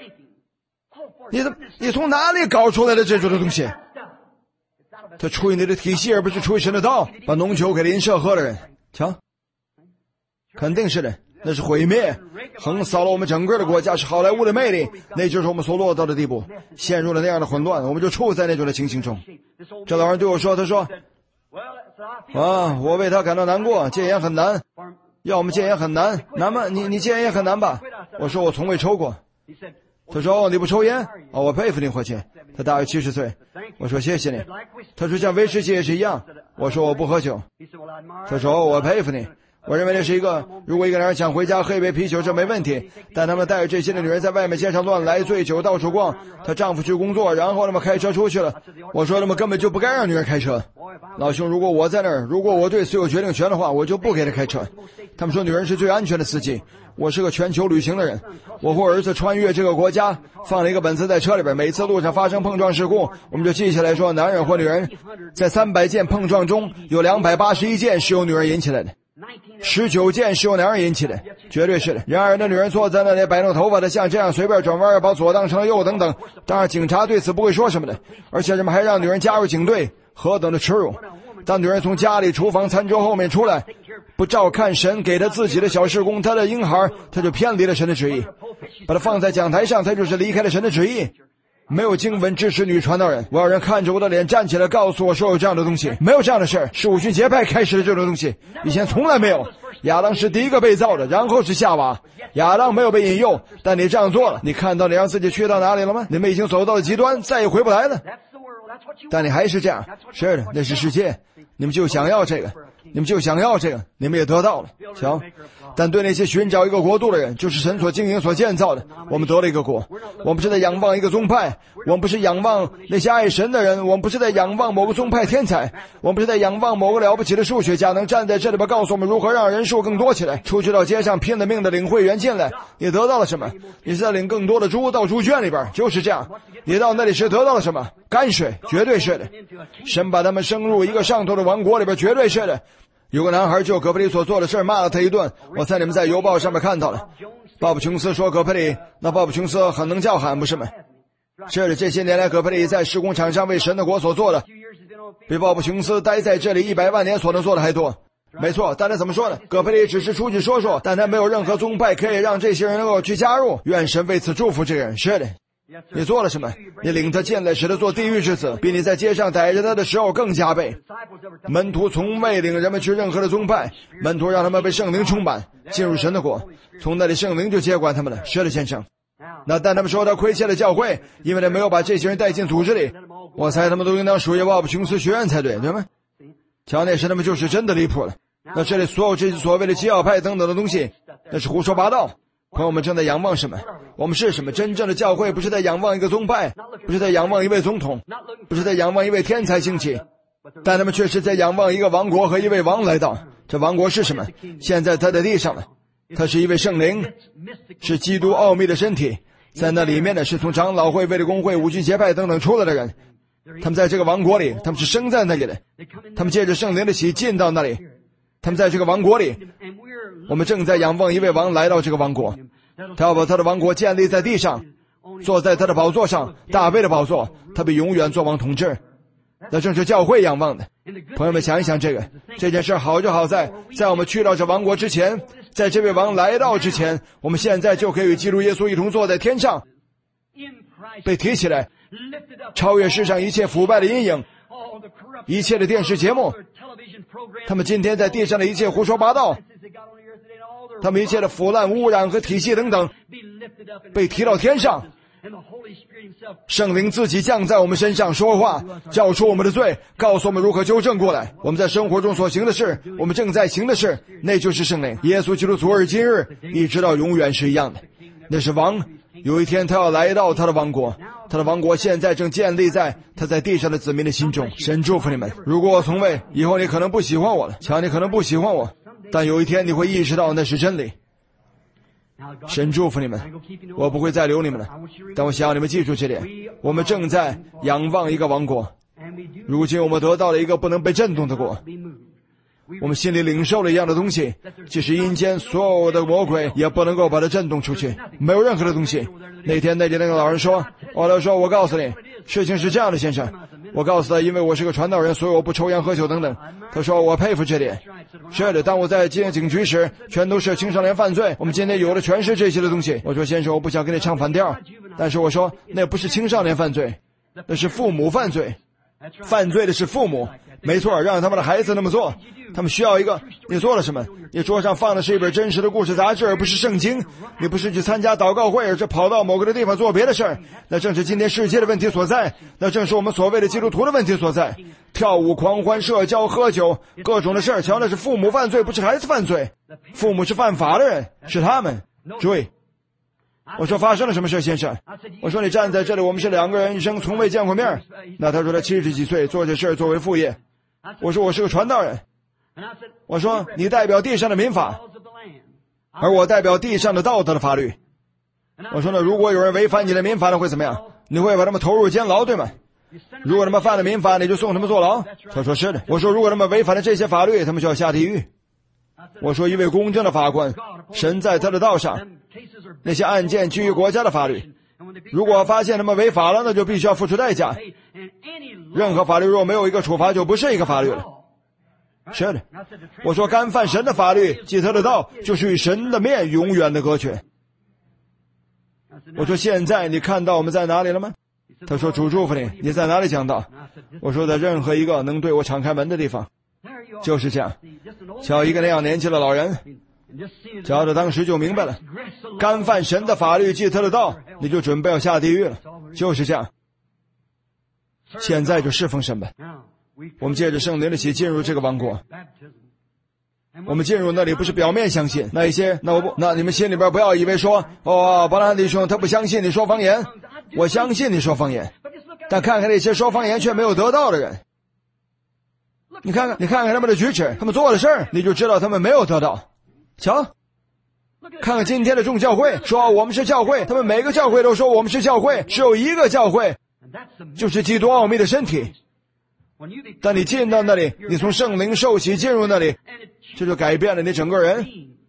你从哪里搞出来的这种的东西？他出于你的体系而不是出于神的道。把浓酒给邻舍喝的人，瞧，肯定是的，那是毁灭，横扫了我们整个的国家，是好莱坞的魅力，那就是我们所落到的地步，陷入了那样的混乱，我们就处在那种的情形中。这老人对我说，他说我为他感到难过，戒烟很难，要我们戒烟很难吗？你戒烟也很难吧？我说我从未抽过。他说你不抽烟我佩服你伙计。他大约70岁。我说谢谢你。他说像威士忌也是一样。我说我不喝酒。他说我佩服你。我认为那是一个，如果一个男人想回家喝一杯啤酒这没问题，但他们带着这些的女人在外面街上乱来，醉酒到处逛，她丈夫去工作，然后开车出去了。我说他们根本就不该让女人开车。老兄，如果我在那儿，如果我对此有决定权的话，我就不给她开车。他们说女人是最安全的司机。我是个全球旅行的人，我和儿子穿越这个国家，放了一个本子在车里边，每次路上发生碰撞事故，我们就记下来说，男人或女人在300件碰撞中有281件是由女人引起来的，19件是由男人引起的，绝对是的。然而那女人坐在那里摆弄头发的，像这样随便转弯，把左当成了右等等。当然警察对此不会说什么的，而且人们还让女人加入警队，何等的耻辱。当女人从家里厨房餐桌后面出来，不照看神给她自己的小事工，她的婴孩，她就偏离了神的旨意，把她放在讲台上，她就是离开了神的旨意。没有经文支持女传道人，我要人看着我的脸站起来告诉我说有这样的东西，没有这样的事儿，是五旬节派开始的这种东西，以前从来没有。亚当是第一个被造的，然后是夏娃。亚当没有被引诱，但你这样做了，你看到你让自己去到哪里了吗？你们已经走到了极端，再也回不来了。但你还是这样，是的，那是世界，你们就想要这个，你们就想要这个，你们也得到了。瞧，但对那些寻找一个国度的人，就是神所经营所建造的，我们得了一个国。我们是在仰望一个宗派，我们不是仰望那些爱神的人，我们不是在仰望某个宗派天才，我们不是在仰望某个了不起的数学家能站在这里边告诉我们如何让人数更多起来，出去到街上拼了命的领会员进来。你得到了什么？你是在领更多的猪到猪圈里边，就是这样。你到那里时得到了什么？泔水，绝对是的。神把他们升入一个上头的王国里边，绝对是的。有个男孩就葛培理所做的事骂了他一顿，我猜你们在邮报上面看到了。鲍勃琼斯说葛培理，那鲍勃琼斯很能叫喊，不是吗？是的，这些年来葛培理在施工场上为神的国所做的，比鲍勃琼斯待在这里100万年所能做的还多。没错，但他怎么说呢？葛培理只是出去说说，但他没有任何宗派可以让这些人能够去加入。愿神为此祝福这个人。是的，你做了什么？你领他进来，使他做地狱之子，比你在街上逮着他的时候更加倍。门徒从未领人们去任何的宗派，门徒让他们被圣灵充满，进入神的国，从那里圣灵就接管他们了。是的，先生。那但他们说他亏欠了教会，因为他没有把这些人带进组织里。我猜他们都应当属于鲍勃琼斯学院才对，对吗？瞧，那时他们就是真的离谱了。那这里所有这些所谓的基要派等等的东西，那是胡说八道。朋友们正在仰望什么？我们是什么？真正的教会不是在仰望一个宗派，不是在仰望一位总统，不是在仰望一位天才兴起，但他们却是在仰望一个王国和一位王来到。这王国是什么？现在他在地上了，他是一位圣灵，是基督奥秘的身体，在那里面呢是从长老会、卫理公会、五旬节派等等出来的人，他们在这个王国里，他们是生在那里的，他们借着圣灵的喜进到那里，他们在这个王国里，我们正在仰望一位王来到这个王国，他要把他的王国建立在地上，坐在他的宝座上，大卫的宝座，他被永远做王统治。那正是教会仰望的。朋友们想一想这件事好就好在我们去到这王国之前，在这位王来到之前，我们现在就可以与基督耶稣一同坐在天上，被提起来，超越世上一切腐败的阴影，一切的电视节目，他们今天在地上的一切胡说八道，他们一切的腐烂污染和体系等等，被提到天上， 圣灵自己降在我们身上说话，叫出我们的罪，告诉我们如何纠正过来。我们在生活中所行的事，我们正在行的事，那就是圣灵。耶稣基督昨日今日一直到永远是一样的，那是王。有一天他要来到他的王国，他的王国现在正建立在他在地上的子民的心中。神祝福你们。如果我从未，以后你可能不喜欢我了，瞧，你可能不喜欢我，但有一天你会意识到那是真理。神祝福你们，我不会再留你们了，但我想要你们记住这点，我们正在仰望一个王国。如今我们得到了一个不能被震动的国，我们心里领受了一样的东西，即使阴间所有的魔鬼也不能够把它震动出去，没有任何的东西。那天那里那个老人说，他说，我告诉你，事情是这样的，先生。我告诉他，因为我是个传道人，所以我不抽烟喝酒等等。他说，我佩服这点。是的，当我在进警局时，全都是青少年犯罪，我们今天有的全是这些的东西。我说，先生，我不想跟你唱反调，但是我说，那不是青少年犯罪，那是父母犯罪，犯罪的是父母。没错，让他们的孩子那么做，他们需要一个。你做了什么？你桌上放的是一本真实的故事杂志，而不是圣经。你不是去参加祷告会，而是跑到某个地方做别的事儿。那正是今天世界的问题所在，那正是我们所谓的基督徒的问题所在。跳舞、狂欢、社交、喝酒，各种的事儿，瞧，那是父母犯罪，不是孩子犯罪。父母是犯法的人，是他们。注意，我说发生了什么事，先生？我说你站在这里，我们是两个人，一生从未见过面。那他说他70几岁，做这事作为副业。我说我是个传道人。我说你代表地上的民法，而我代表地上的道德的法律。我说呢，如果有人违反你的民法，那会怎么样？你会把他们投入监牢，对吗？如果他们犯了民法，你就送他们坐牢。他说是的。我说如果他们违反了这些法律，他们就要下地狱。我说一位公正的法官，神在他的道上，那些案件基于国家的法律，如果发现他们违法了，那就必须要付出代价。任何法律若没有一个处罚，就不是一个法律了。是的。我说干犯神的法律，即他的道，就是与神的面永远的隔绝。我说现在你看到我们在哪里了吗？他说主祝福你，你在哪里讲道？我说在任何一个能对我敞开门的地方。就是这样，瞧一个那样年轻的老人，瞧着当时就明白了，干犯神的法律，即他的道，你就准备要下地狱了。就是这样。现在就侍奉神吧。我们借着圣灵的喜进入这个王国。我们进入那里不是表面相信，那你们心里边不要以为说，伯兰弟兄他不相信你说方言，我相信你说方言，但看看那些说方言却没有得到的人，你看看他们的举止，他们做的事儿，你就知道他们没有得到。瞧，看看今天的众教会，说我们是教会，他们每个教会都说我们是教会，只有一个教会，就是基督奥秘的身体。但你进到那里，你从圣灵受洗进入那里，这就改变了你整个人。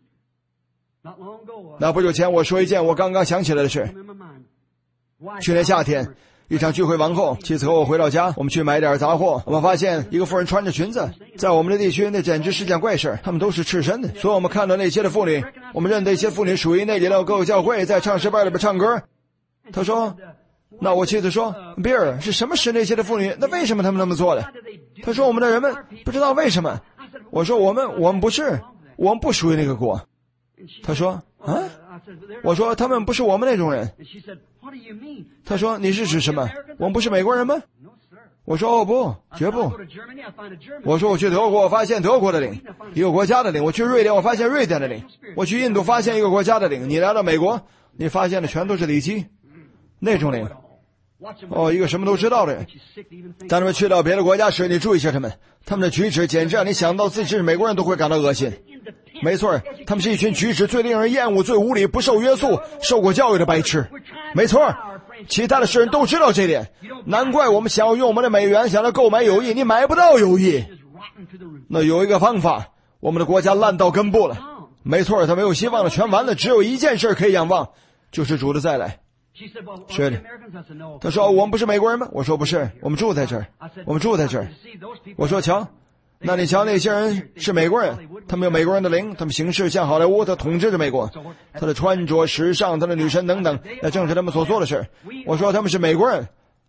那不久前我说一件我刚刚想起来的事。去年夏天一场聚会完后，妻子和我回到家，我们去买点杂货，我们发现一个妇人穿着裙子，在我们的地区那简直是件怪事，他们都是赤身的，所以我们看到那些的妇女，我们认得一些妇女属于那里的各个教会，在唱诗班里边唱歌。他说，那我妻子说，比尔是什么使那些的妇女？那为什么他们那么做的？他说我们的人们不知道为什么。我说我们不是，我们不属于那个国。他说啊，我说他们不是我们那种人。他说你是指什么？我们不是美国人吗？我说哦不，绝不。我说我去德国，我发现德国的灵，一个国家的灵。我去瑞典，我发现瑞典的灵。我去印度，发现一个国家的灵。你来到美国，你发现的全都是里基那种灵。一个什么都知道的人。当他们去到别的国家时，你注意一下他们的举止，简直让你想到自己是美国人都会感到恶心。没错，他们是一群举止最令人厌恶、最无理、不受约束、受过教育的白痴。没错，其他的世人都知道这点。难怪我们想要用我们的美元想要购买友谊，你买不到友谊。那有一个方法，我们的国家烂到根部了。没错，他没有希望了，全完了。只有一件事可以仰望，就是主的再来。是的。他说我们不是美国人吗？我说不是，我们住在这儿。我说瞧，那你瞧那些人是美国人，他们有美国人的灵，他们行事像好莱坞，他统治着美国，他的穿着时尚，他的女神等等，那正是他们所做的事。我说他们是美国人，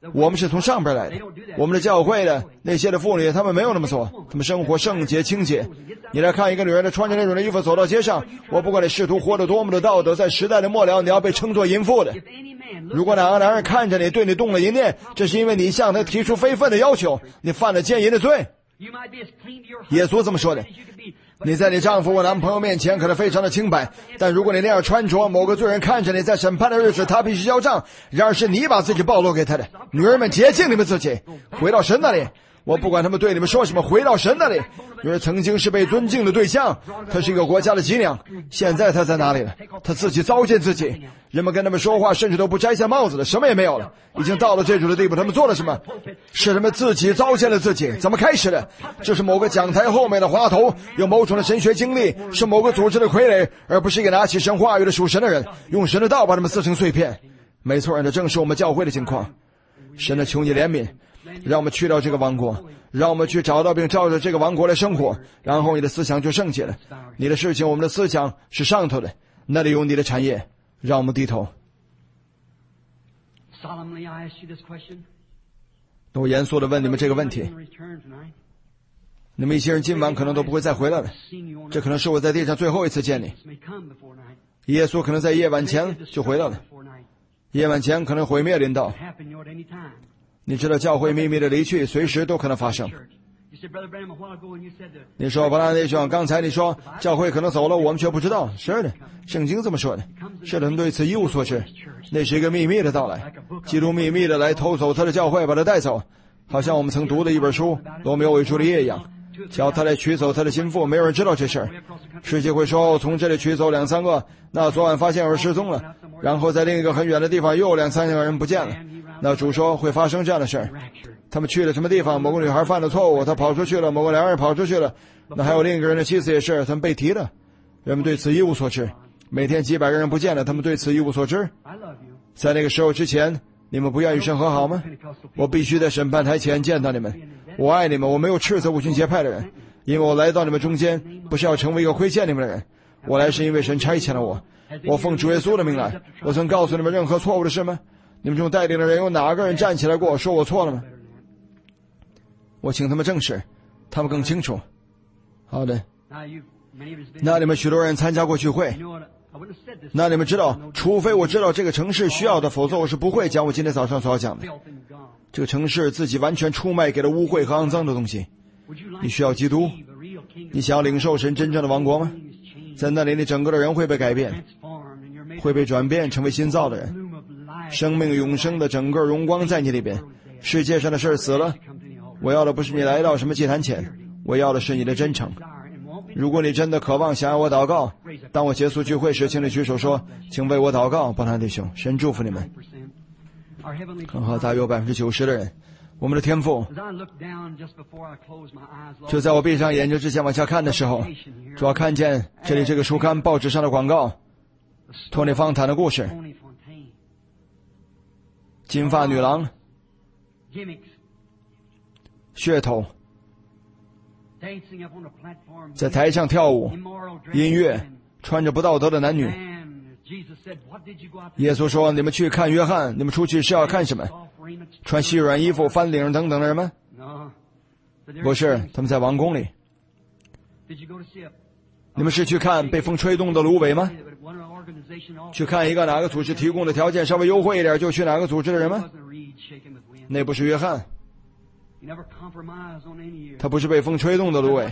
我们是从上边来的。我们的教会的那些的妇女，她们没有那么做，她们生活圣洁清洁。你来看一个女人的穿着那种的衣服走到街上，我不管你试图活得多么的道德，在时代的末了，你要被称作淫妇的。如果哪个男人看着你，对你动了淫念，这是因为你向他提出非分的要求，你犯了奸淫的罪。耶稣这么说的。你在你丈夫或男朋友面前可能非常的清白，但如果你那样穿着，某个罪人看着你，在审判的日子他必须交账。然而是你把自己暴露给他的。女人们，洁净你们自己，回到神那里。我不管他们对你们说什么，回到神那里。女人曾经是被尊敬的对象，她是一个国家的脊梁，现在她在哪里了？她自己糟践自己，人们跟他们说话甚至都不摘下帽子了，什么也没有了，已经到了这种的地步。他们做了什么？是他们自己糟践了自己。怎么开始的？这是某个讲台后面的滑头，有某种的神学经历，是某个组织的傀儡，而不是一个拿起神话语的属神的人，用神的道把他们撕成碎片。没错，这正是我们教会的情况。神的求你怜悯，让我们去到这个王国，让我们去找到并照着这个王国来生活，然后你的思想就圣洁了。你的事情，我们的思想是上头的，那里有你的产业。让我们低头。我严肃地问你们这个问题。你们一些人今晚可能都不会再回来了，这可能是我在地上最后一次见你。耶稣可能在夜晚前就回来了，夜晚前可能毁灭临到。你知道教会秘密的离去随时都可能发生。你说布兰弟兄，刚才你说教会可能走了，我们却不知道。是的，圣经这么说的。是的，他们对此一无所知。那是一个秘密的到来，基督秘密的来偷走他的教会，把他带走，好像我们曾读的一本书《罗密欧与朱丽叶》一样，叫他来取走他的心腹。没有人知道这事儿。世界会说从这里取走2-3个，那昨晚发现有人失踪了，然后在另一个很远的地方又有2-3个人不见了。那主说会发生这样的事儿。他们去了什么地方？某个女孩犯了错误，她跑出去了，某个男人跑出去了，那还有另一个人的妻子也是，他们被提了。人们对此一无所知。每天几百个人不见了，他们对此一无所知。在那个时候之前，你们不愿与神和好吗？我必须在审判台前见到你们。我爱你们，我没有斥责五旬节派的人，因为我来到你们中间不是要成为一个亏欠你们的人，我来是因为神差遣了我。我奉主耶稣的名来。我曾告诉你们任何错误的事吗？你们中带领的人有哪个人站起来过说我错了吗？我请他们证实，他们更清楚。好的。那你们许多人参加过聚会，那你们知道，除非我知道这个城市需要的，否则我是不会讲我今天早上所要讲的。这个城市自己完全出卖给了污秽和肮脏的东西。你需要基督，你想要领受神真正的王国吗？在那里你整个的人会被改变，会被转变成为新造的人，生命永生的整个荣光在你里边。世界上的事死了，我要的不是你来到什么祭坛前，我要的是你的真诚。如果你真的渴望想要我祷告，当我结束聚会时，请你举手说，请为我祷告。布兰弟兄，神祝福你们。很好，大约有90%的人。我们的天父，就在我闭上眼睛之前往下看的时候，主要看见这里这个书刊报纸上的广告，托尼·方坦的故事，金发女郎，噱头，在台上跳舞，音乐，穿着不道德的男女。耶稣说，你们去看约翰，你们出去是要看什么？穿细软衣服、翻领等等的人吗？不是，他们在王宫里。你们是去看被风吹动的芦苇吗？去看一个哪个组织提供的条件稍微优惠一点就去哪个组织的人吗？那不是约翰，他不是被风吹动的芦苇，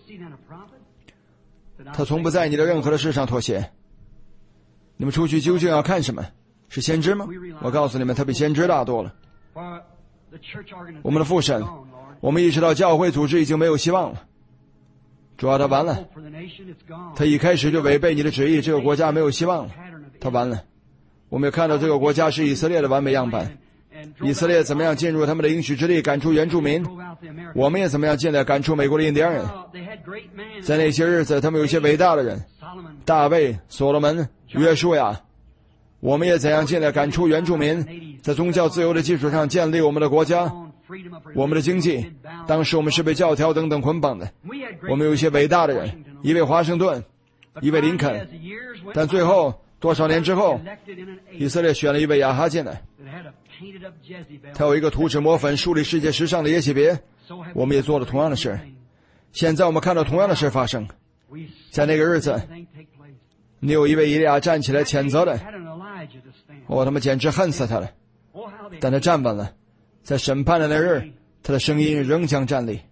他从不在你的任何的事上妥协。你们出去究竟要看什么？是先知吗？我告诉你们，他比先知大多了。我们的父神，我们意识到教会组织已经没有希望了。主要他完了，他一开始就违背你的旨意，这个国家没有希望了，他完了。我们也看到这个国家是以色列的完美样板，以色列怎么样进入他们的应许之地，赶出原住民，我们也怎么样进来赶出美国的印第安人。在那些日子他们有一些伟大的人，大卫、所罗门、约书亚，我们也怎样进来赶出原住民，在宗教自由的基础上建立我们的国家，我们的经济。当时我们是被教条等等捆绑的。我们有一些伟大的人，一位华盛顿，一位林肯，但最后多少年之后，以色列选了一位亚哈进来， 他有一个涂脂抹粉树立世界时尚的耶洗别，我们也做了同样的事。现在我们看到同样的事发生。在那个日子，你有一位以利亚站起来谴责了，他们简直恨死他了。但他站稳了，在审判的那日，他的声音仍将站立。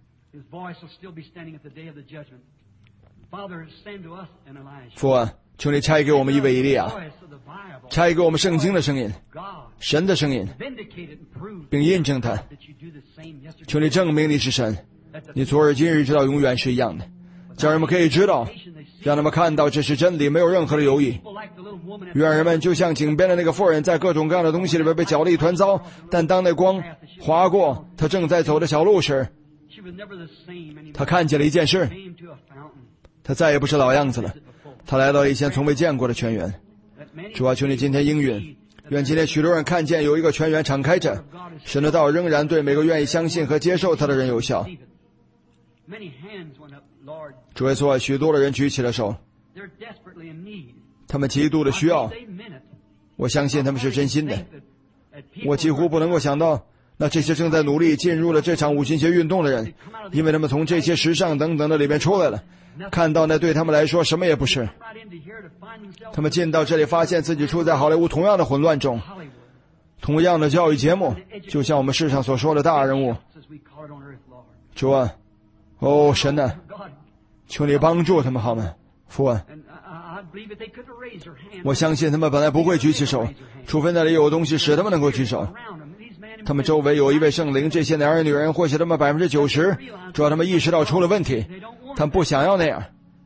父啊，求你差给我们一位以利亚，差给我们圣经的声音，神的声音，并印证它。求你证明你是神，你昨日今日直到永远是一样的，叫人们可以知道，让他们看到这是真理，没有任何的犹豫。愿人们就像井边的那个妇人，在各种各样的东西里边被搅了一团糟，但当那光划过他正在走的小路时，他看见了一件事，他再也不是老样子了，他来到以前从未见过的泉源。主啊，求你今天应允，愿今天许多人看见有一个泉源敞开着，神的道仍然对每个愿意相信和接受他的人有效。主耶稣啊，许多的人举起了手，他们极度的需要，我相信他们是真心的。我几乎不能够想到那这些正在努力进入了这场五旬节运动的人，因为他们从这些时尚等等的里面出来了，看到那对他们来说什么也不是。他们进到这里，发现自己处在好莱坞同样的混乱中，同样的教育节目，就像我们世上所说的大人物。主啊，神啊，求你帮助他们好吗？父啊，我相信他们本来不会举起手，除非那里有东西使他们能够举手。他们周围有一位圣灵，这些男人女人，或许他们90%，主要他们意识到出了问题，他们不想要那样。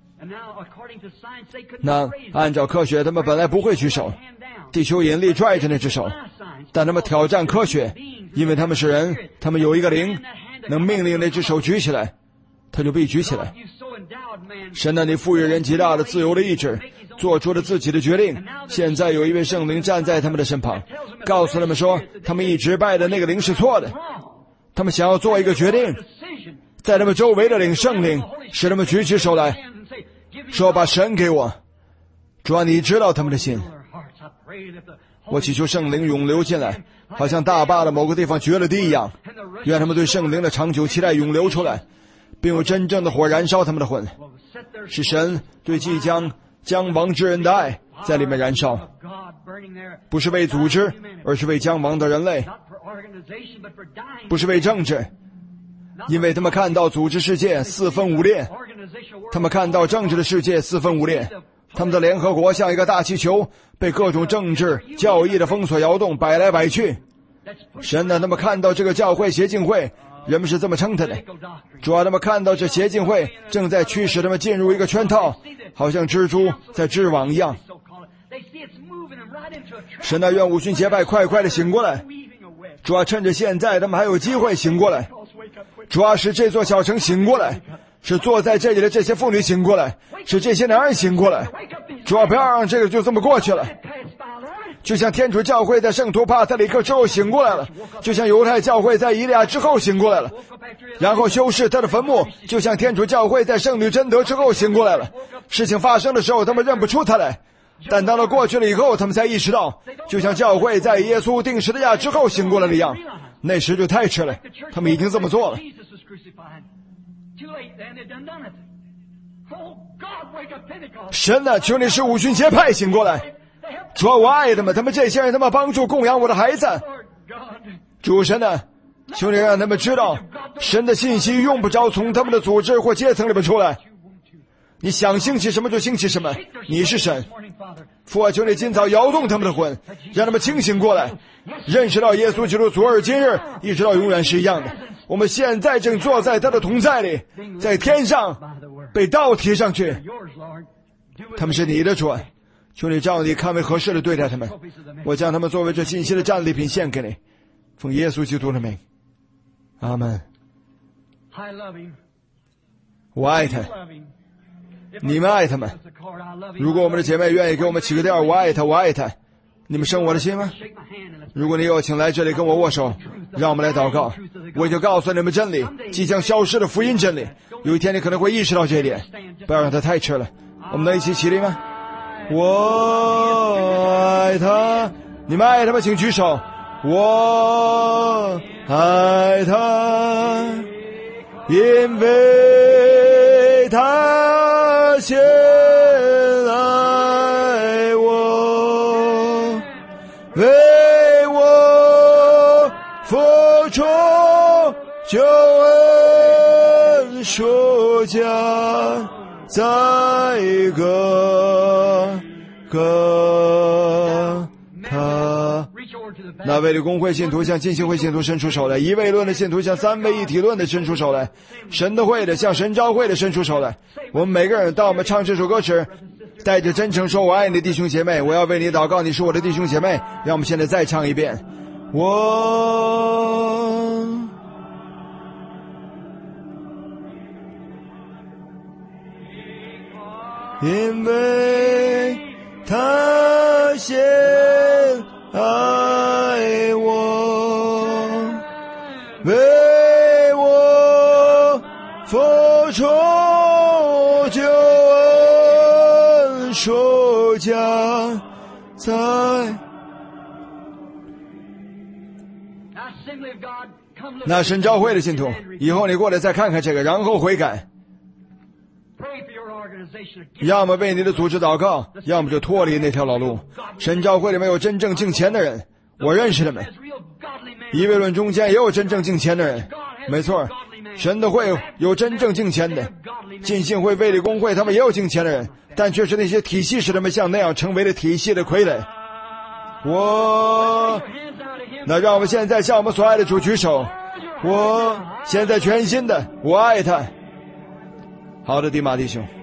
那按照科学，他们本来不会举手，地球引力拽着那只手，但他们挑战科学，因为他们是人，他们有一个灵，能命令那只手举起来，他就必举起来。神啊，你赋予人极大的自由的意志，做出了自己的决定。现在有一位圣灵站在他们的身旁，告诉他们说，他们一直拜的那个灵是错的，他们想要做一个决定，在他们周围的领圣灵使他们举起手来，说把神给我。主啊，你知道他们的心，我祈求圣灵涌流进来，好像大坝的某个地方决了堤一样，愿他们对圣灵的长久期待涌流出来，并有真正的火燃烧他们的魂，是神对即将将亡之人的爱在里面燃烧，不是为组织，而是为将亡的人类，不是为政治，因为他们看到组织世界四分五裂，他们看到政治的世界四分五裂，他们的联合国像一个大气球，被各种政治教义的封锁摇动，摆来摆去。神呢，他们看到这个教会协进会，人们是这么称它的，主要他们看到这协进会正在驱使他们进入一个圈套，好像蜘蛛在织网一样。神啊，愿五旬节拜快快的醒过来，主要趁着现在他们还有机会醒过来，主要是这座小城醒过来，是坐在这里的这些妇女醒过来，是这些男人醒过来，主要不要让这个就这么过去了。就像天主教会在圣徒帕特里克之后醒过来了，就像犹太教会在以利亚之后醒过来了，然后修饰他的坟墓，就像天主教会在圣女贞德之后醒过来了。事情发生的时候他们认不出他来，但当他过去了以后，他们才意识到，就像教会在耶稣钉十字架之后醒过来了一样，那时就太迟了，他们已经这么做了。神啊，求你使五旬节派醒过来，主啊，我爱他们，他们这些人他们帮助供养我的孩子。主神啊，求你让他们知道，神的信息用不着从他们的组织或阶层里面出来，你想兴起什么就兴起什么，你是神。父啊，求你今早摇动他们的魂，让他们清醒过来，认识到耶稣基督昨日今日一直到永远是一样的。我们现在正坐在他的同在里，在天上被道提上去，他们是你的主啊，求你照你看为合适的对待他们。我将他们作为这信息的战利品献给你，奉耶稣基督的名，阿门。我爱他，你们爱他们。如果我们的姐妹愿意给我们起个调，我爱他，我爱他，你们生我的心吗？如果你有，请来这里跟我握手，让我们来祷告。我已经告诉你们真理，即将消失的福音真理，有一天你可能会意识到这一点，不要让它太迟了。我们能一起起立吗？我爱他，你们爱他们请举手， 我爱他，因为他先爱我，为我付出救恩赎价，在他。那位的公会信徒向浸信会信徒伸出手来，一位论的信徒向三位一体论的伸出手来，神的会的向神召会的伸出手来。我们每个人当我们唱这首歌时，带着真诚说，我爱你的弟兄姐妹，我要为你祷告，你是我的弟兄姐妹。让我们现在再唱一遍，因为他先爱我，为我付出救恩赎价，在那神召会的信徒，以后你过来再看看这个，然后悔改。要么为你的组织祷告，要么就脱离那条老路。神召会里面有真正敬虔的人，我认识他们。一位论中间也有真正敬虔的人，没错，神的会有真正敬虔的，浸信会、卫理公会他们也有敬虔的人，但却是那些体系使他们像那样成为了体系的傀儡。那让我们现在向我们所爱的主举手，我现在全心的我爱他。好的，弟马弟兄。